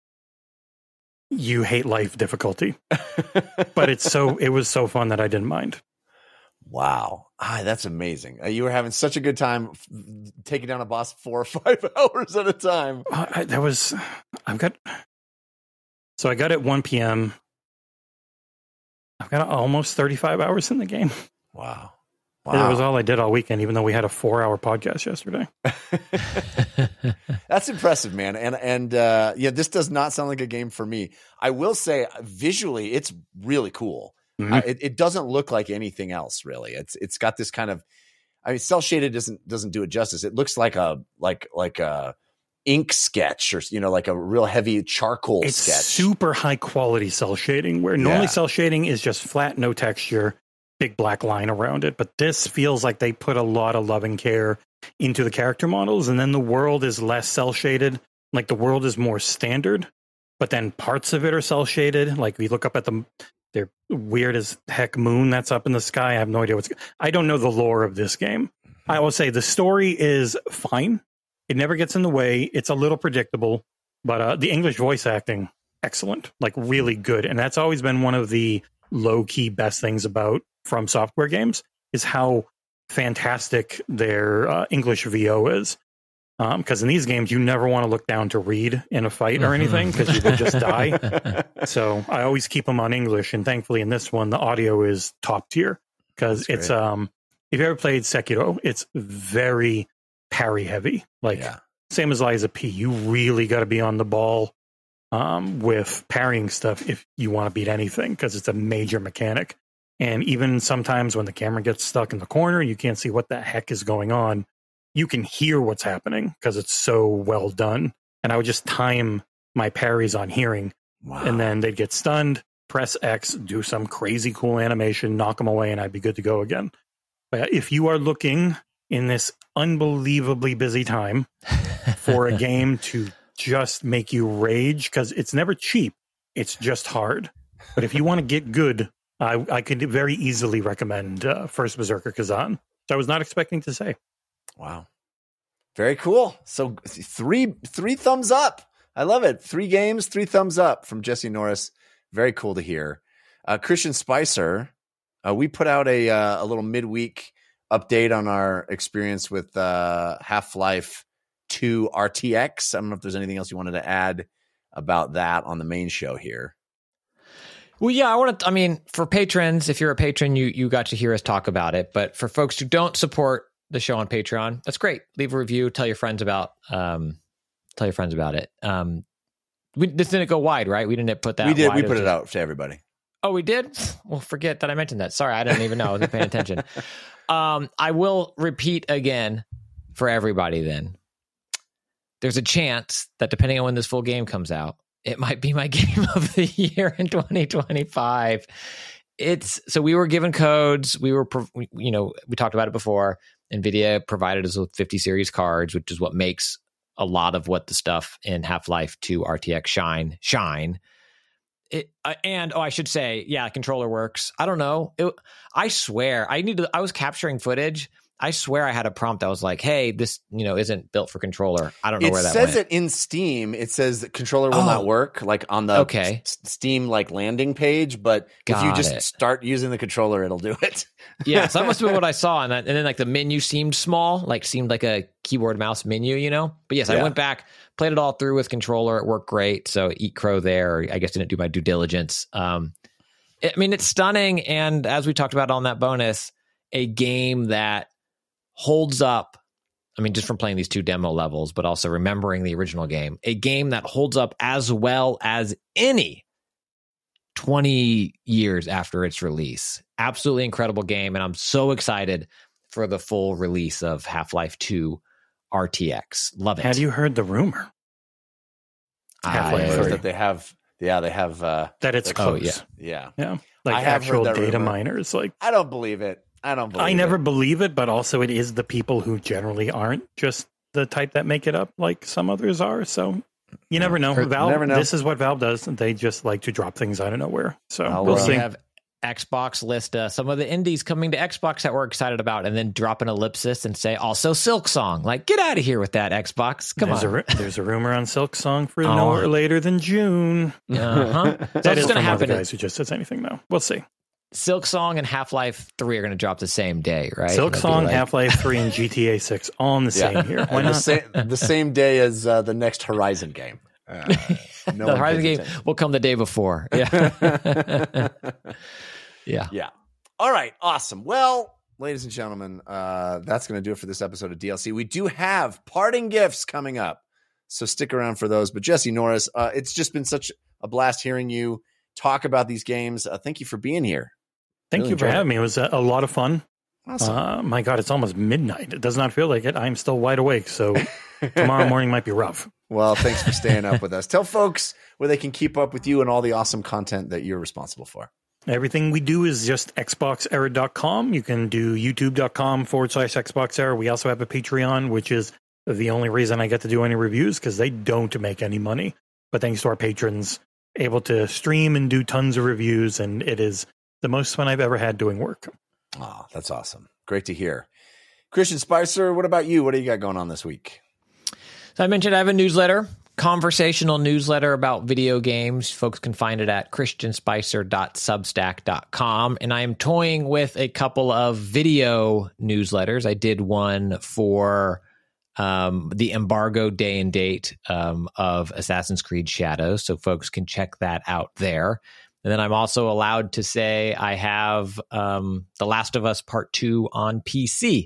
C: you hate life difficulty. But it was so fun that I didn't mind.
A: Wow. That's amazing. You were having such a good time taking down a boss 4 or 5 hours at a time.
C: I got at 1 p.m. I've got almost 35 hours in the game.
A: Wow.
C: That was all I did all weekend, even though we had a 4-hour podcast yesterday.
A: That's impressive, man. And yeah, this does not sound like a game for me. I will say visually, it's really cool. Mm-hmm. It doesn't look like anything else, really. It's got this kind of, I mean, cell shaded doesn't do it justice. It looks like a ink sketch, or like a real heavy charcoal
C: it's
A: sketch.
C: Super high quality cell shading, where normally cell shading is just flat, no texture, big black line around it. But this feels like they put a lot of love and care into the character models, and then the world is less cell shaded. Like, the world is more standard, but then parts of it are cell shaded. Like, we look up at they're weird as heck moon that's up in the sky. I have no idea I don't know the lore of this game. I will say the story is fine. It never gets in the way. It's a little predictable, but the English voice acting, excellent, like really good. And that's always been one of the low key best things about From Software games, is how fantastic their English VO is. Because in these games, you never want to look down to read in a fight or anything, because you would just die. So I always keep them on English. And thankfully in this one, the audio is top tier, because it's, if you ever played Sekiro, it's very parry heavy. Like, same as Liza P, you really got to be on the ball with parrying stuff if you want to beat anything, because it's a major mechanic. And even sometimes when the camera gets stuck in the corner, you can't see what the heck is going on. You can hear what's happening because it's so well done. And I would just time my parries on hearing. Wow. And then they'd get stunned, press X, do some crazy cool animation, knock them away, and I'd be good to go again. But if you are looking in this unbelievably busy time for a game to just make you rage, because it's never cheap, it's just hard. But if you want to get good, I could very easily recommend First Berserker Kazan, which I was not expecting to say.
A: Wow. Very cool. So three thumbs up. I love it. 3 games, 3 thumbs up from Jesse Norris. Very cool to hear. Christian Spicer, we put out a little midweek update on our experience with Half-Life 2 RTX. I don't know if there's anything else you wanted to add about that on the main show here.
B: Well, yeah, for patrons, if you're a patron, you got to hear us talk about it. But for folks who don't support the show on Patreon, that's great. Leave a review, tell your friends about it. This didn't go wide, right? We didn't put that.
A: We did.
B: Wide.
A: We put it out to everybody.
B: Oh, we did? Well, forget that I mentioned that. Sorry, I didn't even know. I wasn't paying attention. I will repeat again for everybody then. There's a chance that depending on when this full game comes out, it might be my game of the year in 2025. So we were given codes. We talked about it before. NVIDIA provided us with 50 series cards, which is what makes a lot of what the stuff in Half-Life 2 RTX shine. I should say, yeah, controller works. I don't know. I swear, I was capturing footage. I swear I had a prompt that was like, hey, this, isn't built for controller. I don't know where that went.
A: It says it in Steam. It says that controller will not work, like on the Steam like landing page. But if you just start using the controller, it'll do it.
B: Yeah, so that must have been what I saw. And then like the menu seemed small, seemed like a keyboard mouse menu, But yes, I went back, played it all through with controller. It worked great. So eat crow there. I guess didn't do my due diligence. It's stunning. And as we talked about on that bonus, a game that holds up, just from playing these 2 demo levels, but also remembering the original game, a game that holds up as well as any 20 years after its release. Absolutely incredible game, and I'm so excited for the full release of Half-Life 2 RTX. Love it.
C: Had you heard the rumor?
A: Half-Life 3. That they have
C: that it's close.
A: Yeah.
C: Like
A: I have
C: actual
A: heard that
C: data
A: rumor.
C: miners. Like,
A: I don't believe it. I
C: never believe it, but also it is the people who generally aren't just the type that make it up like some others are. So you never know. Valve,
A: never know.
C: This is what Valve does. They just like to drop things out of nowhere. So
B: we'll see. Have Xbox list some of the indies coming to Xbox that we're excited about, and then drop an ellipsis and say also Silksong. Like, get out of here with that, Xbox. Come on.
C: There's a rumor on Silksong for no later than June. That is going to happen. Guys who just says anything though. We'll see.
B: Silksong and Half-Life 3 are going to drop the same day, right?
C: Silksong, Half-Life 3, and GTA 6 all on the same year. Why not?
A: The same day as the next Horizon game.
B: The Horizon game will come the day before. Yeah.
A: Yeah. All right. Awesome. Well, ladies and gentlemen, that's going to do it for this episode of DLC. We do have parting gifts coming up, so stick around for those. But Jesse Norris, it's just been such a blast hearing you talk about these games. Thank you for being here.
C: Thank you for having me. It was a lot of fun.
A: Awesome.
C: My God, it's almost midnight. It does not feel like it. I'm still wide awake, so tomorrow morning might be rough.
A: Well, thanks for staying up with us. Tell folks where they can keep up with you and all the awesome content that you're responsible for.
C: Everything we do is just xboxera.com. You can do youtube.com/xboxera. We also have a Patreon, which is the only reason I get to do any reviews because they don't make any money. But thanks to our patrons, able to stream and do tons of reviews, and it is the most fun I've ever had doing work.
A: Oh, that's awesome. Great to hear. Christian Spicer, what about you? What do you got going on this week?
B: So I mentioned I have a newsletter, conversational newsletter about video games. Folks can find it at christianspicer.substack.com. And I am toying with a couple of video newsletters. I did one for the embargo day and date of Assassin's Creed Shadows, so folks can check that out there. And then I'm also allowed to say I have The Last of Us Part 2 on PC.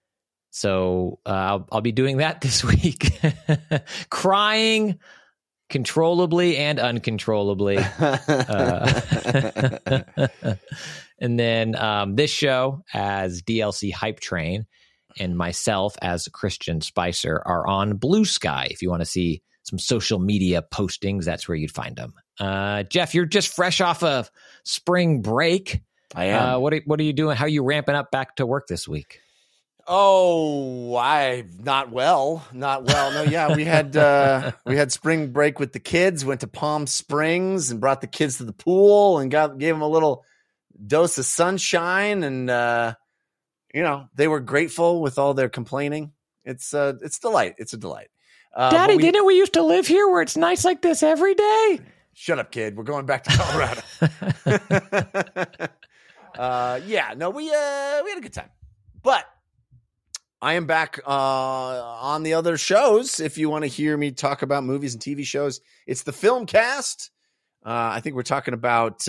B: So I'll be doing that this week. Crying controllably and uncontrollably. And then this show as DLC Hype Train and myself as Christian Spicer are on Blue Sky. If you want to see some social media postings, that's where you'd find them. Jeff, you're just fresh off of spring break.
A: I am.
B: What are you doing? How are you ramping up back to work this week?
A: Oh, not well. No, yeah, we had spring break with the kids. Went to Palm Springs and brought the kids to the pool and gave them a little dose of sunshine. And they were grateful with all their complaining. It's delight. It's a delight.
B: Daddy, didn't we used to live here where it's nice like this every day?
A: Shut up, kid. We're going back to Colorado. We had a good time. But I am back on the other shows. If you want to hear me talk about movies and TV shows, it's the Filmcast. I think we're talking about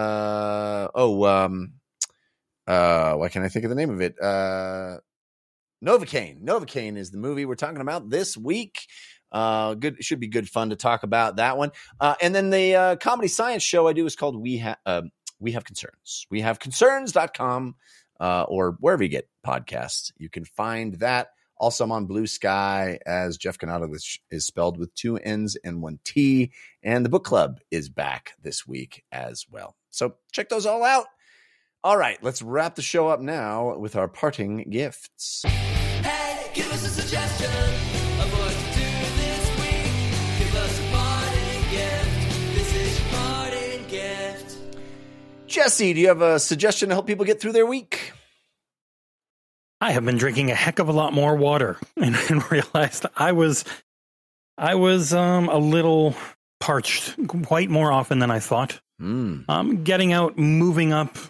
A: why can't I think of the name of it? Novocaine. Novocaine is the movie we're talking about this week. Good, should be good fun to talk about that one. And then the comedy science show I do is called We Have Concerns. WeHaveConcerns.com or wherever you get podcasts. You can find that. Also, I'm on Blue Sky as Jeff Canado, which is spelled with 2 N's and 1 T. And the book club is back this week as well. So check those all out. All right, let's wrap the show up now with our parting gifts.
E: Hey, give us a suggestion of what to do this week. Give us a parting gift. This is your parting
A: Jesse, do you have a suggestion to help people get through their week?
C: I have been drinking a heck of a lot more water and realized I was a little parched quite more often than I thought. Getting out, moving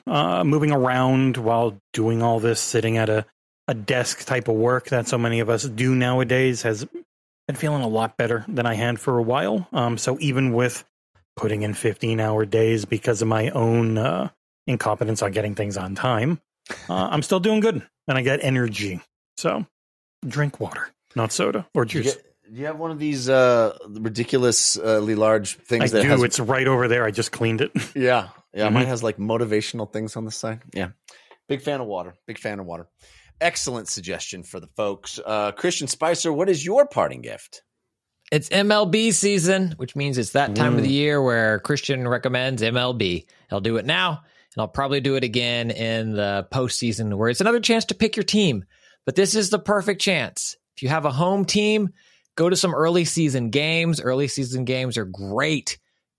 C: around while doing all this, sitting at a desk type of work that so many of us do nowadays has been feeling a lot better than I had for a while. So even with putting in 15-hour days because of my own incompetence on getting things on time, I'm still doing good and I get energy. So drink water, not soda or juice.
A: Do you have one of these ridiculously large things?
C: I do. It's right over there. I just cleaned it.
A: Yeah. Mine has like motivational things on the side. Yeah. Big fan of water. Excellent suggestion for the folks. Christian Spicer, what is your parting gift?
B: It's MLB season, which means it's that time of the year where Christian recommends MLB. I'll do it now, and I'll probably do it again in the postseason where it's another chance to pick your team. But this is the perfect chance. If you have a home team, go to some early season games. Early season games are great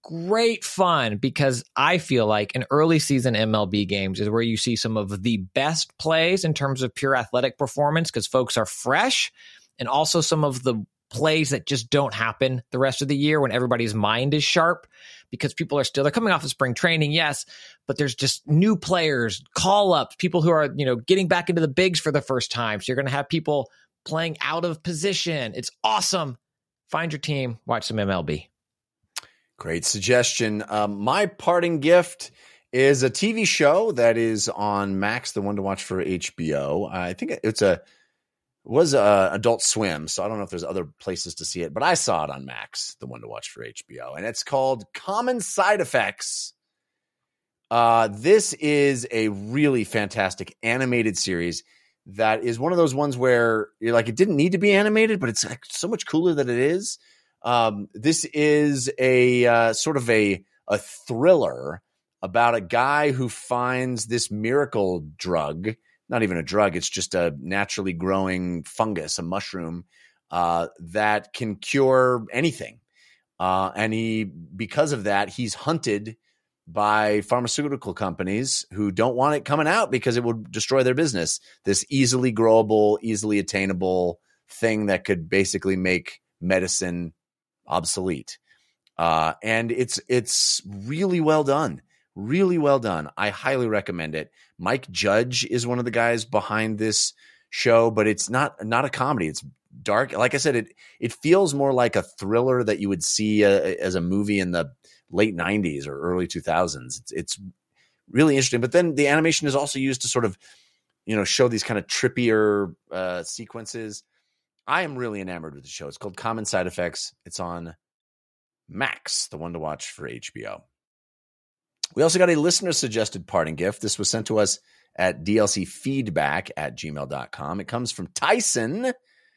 B: fun because I feel like in early season MLB games is where you see some of the best plays in terms of pure athletic performance because folks are fresh, and also some of the plays that just don't happen the rest of the year when everybody's mind is sharp because people are they're coming off of spring training, yes, but there's just new players, call-ups, people who are, getting back into the bigs for the first time. So you're going to have people playing out of position. It's awesome. Find your team, watch some MLB.
A: Great suggestion. My parting gift is a TV show that is on Max, the one to watch for HBO. I think it was Adult Swim, so I don't know if there's other places to see it, but I saw it on Max, the one to watch for HBO, and it's called Common Side Effects. This is a really fantastic animated series that is one of those ones where you're like, it didn't need to be animated, but it's like so much cooler that it is. This is a sort of a thriller about a guy who finds this miracle drug, not even a drug. It's just a naturally growing fungus, a mushroom, that can cure anything. And because of that, he's hunted by pharmaceutical companies who don't want it coming out because it would destroy their business. This easily growable, easily attainable thing that could basically make medicine obsolete. And it's really well done. Really well done. I highly recommend it. Mike Judge is one of the guys behind this show, but it's not a comedy. It's dark. Like I said, it feels more like a thriller that you would see as a movie in the late 90s or early 2000s. It's really interesting. But then the animation is also used to sort of, show these kind of trippier sequences. I am really enamored with the show. It's called Common Side Effects. It's on Max, the one to watch for HBO. We also got a listener-suggested parting gift. This was sent to us at dlcfeedback@gmail.com. It comes from Tyson,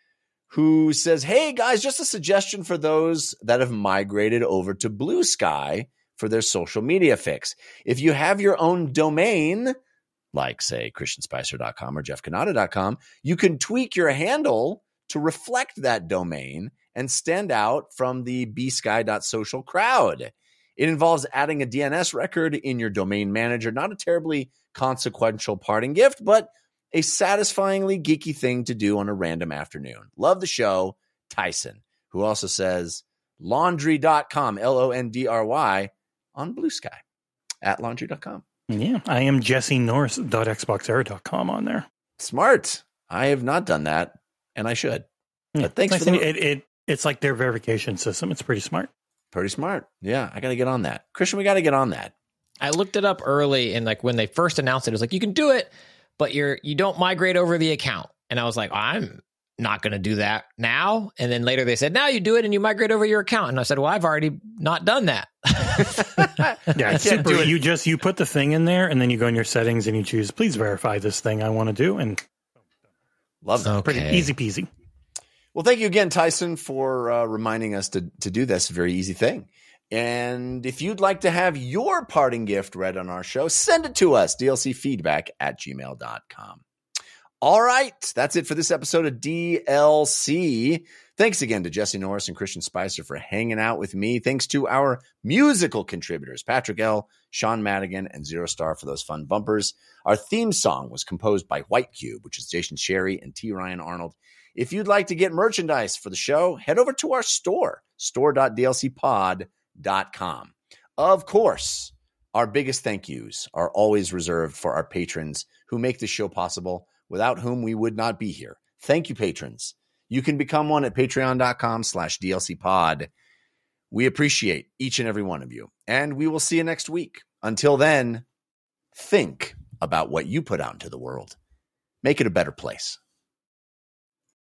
A: who says, hey, guys, just a suggestion for those that have migrated over to Blue Sky for their social media fix. If you have your own domain, like, say, christianspicer.com or jeffcanada.com, you can tweak your handle to reflect that domain and stand out from the bsky.social crowd. It involves adding a DNS record in your domain manager. Not a terribly consequential parting gift, but a satisfyingly geeky thing to do on a random afternoon. Love the show, Tyson, who also says laundry.com, LONDRY, on Blue Sky, at laundry.com.
C: Yeah, I am jessenorris.xboxera.com on there.
A: Smart. I have not done that, and I should. But thanks for
C: it's like their verification system. It's pretty smart.
A: Pretty smart. Yeah, I got to get on that. Christian, we got to get on that.
B: I looked it up early, and like when they first announced it, it was like, you can do it, but you don't migrate over the account. And I was like, I'm not going to do that now. And then later they said, now you do it and you migrate over your account. And I said, well, I've already not done that.
C: Yeah, it's super. You put the thing in there and then you go in your settings and you choose, please verify this thing I want to do. And
A: love that.
C: Pretty easy peasy.
A: Well, thank you again, Tyson, for reminding us to do this very easy thing. And if you'd like to have your parting gift read on our show, send it to us, dlcfeedback@gmail.com. All right. That's it for this episode of DLC. Thanks again to Jesse Norris and Christian Spicer for hanging out with me. Thanks to our musical contributors, Patrick L., Sean Madigan, and Zero Star for those fun bumpers. Our theme song was composed by White Cube, which is Jason Sherry and T. Ryan Arnold. If you'd like to get merchandise for the show, head over to our store, store.dlcpod.com. Of course, our biggest thank yous are always reserved for our patrons who make this show possible, without whom we would not be here. Thank you, patrons. You can become one at patreon.com/dlcpod. We appreciate each and every one of you, and we will see you next week. Until then, think about what you put out into the world. Make it a better place.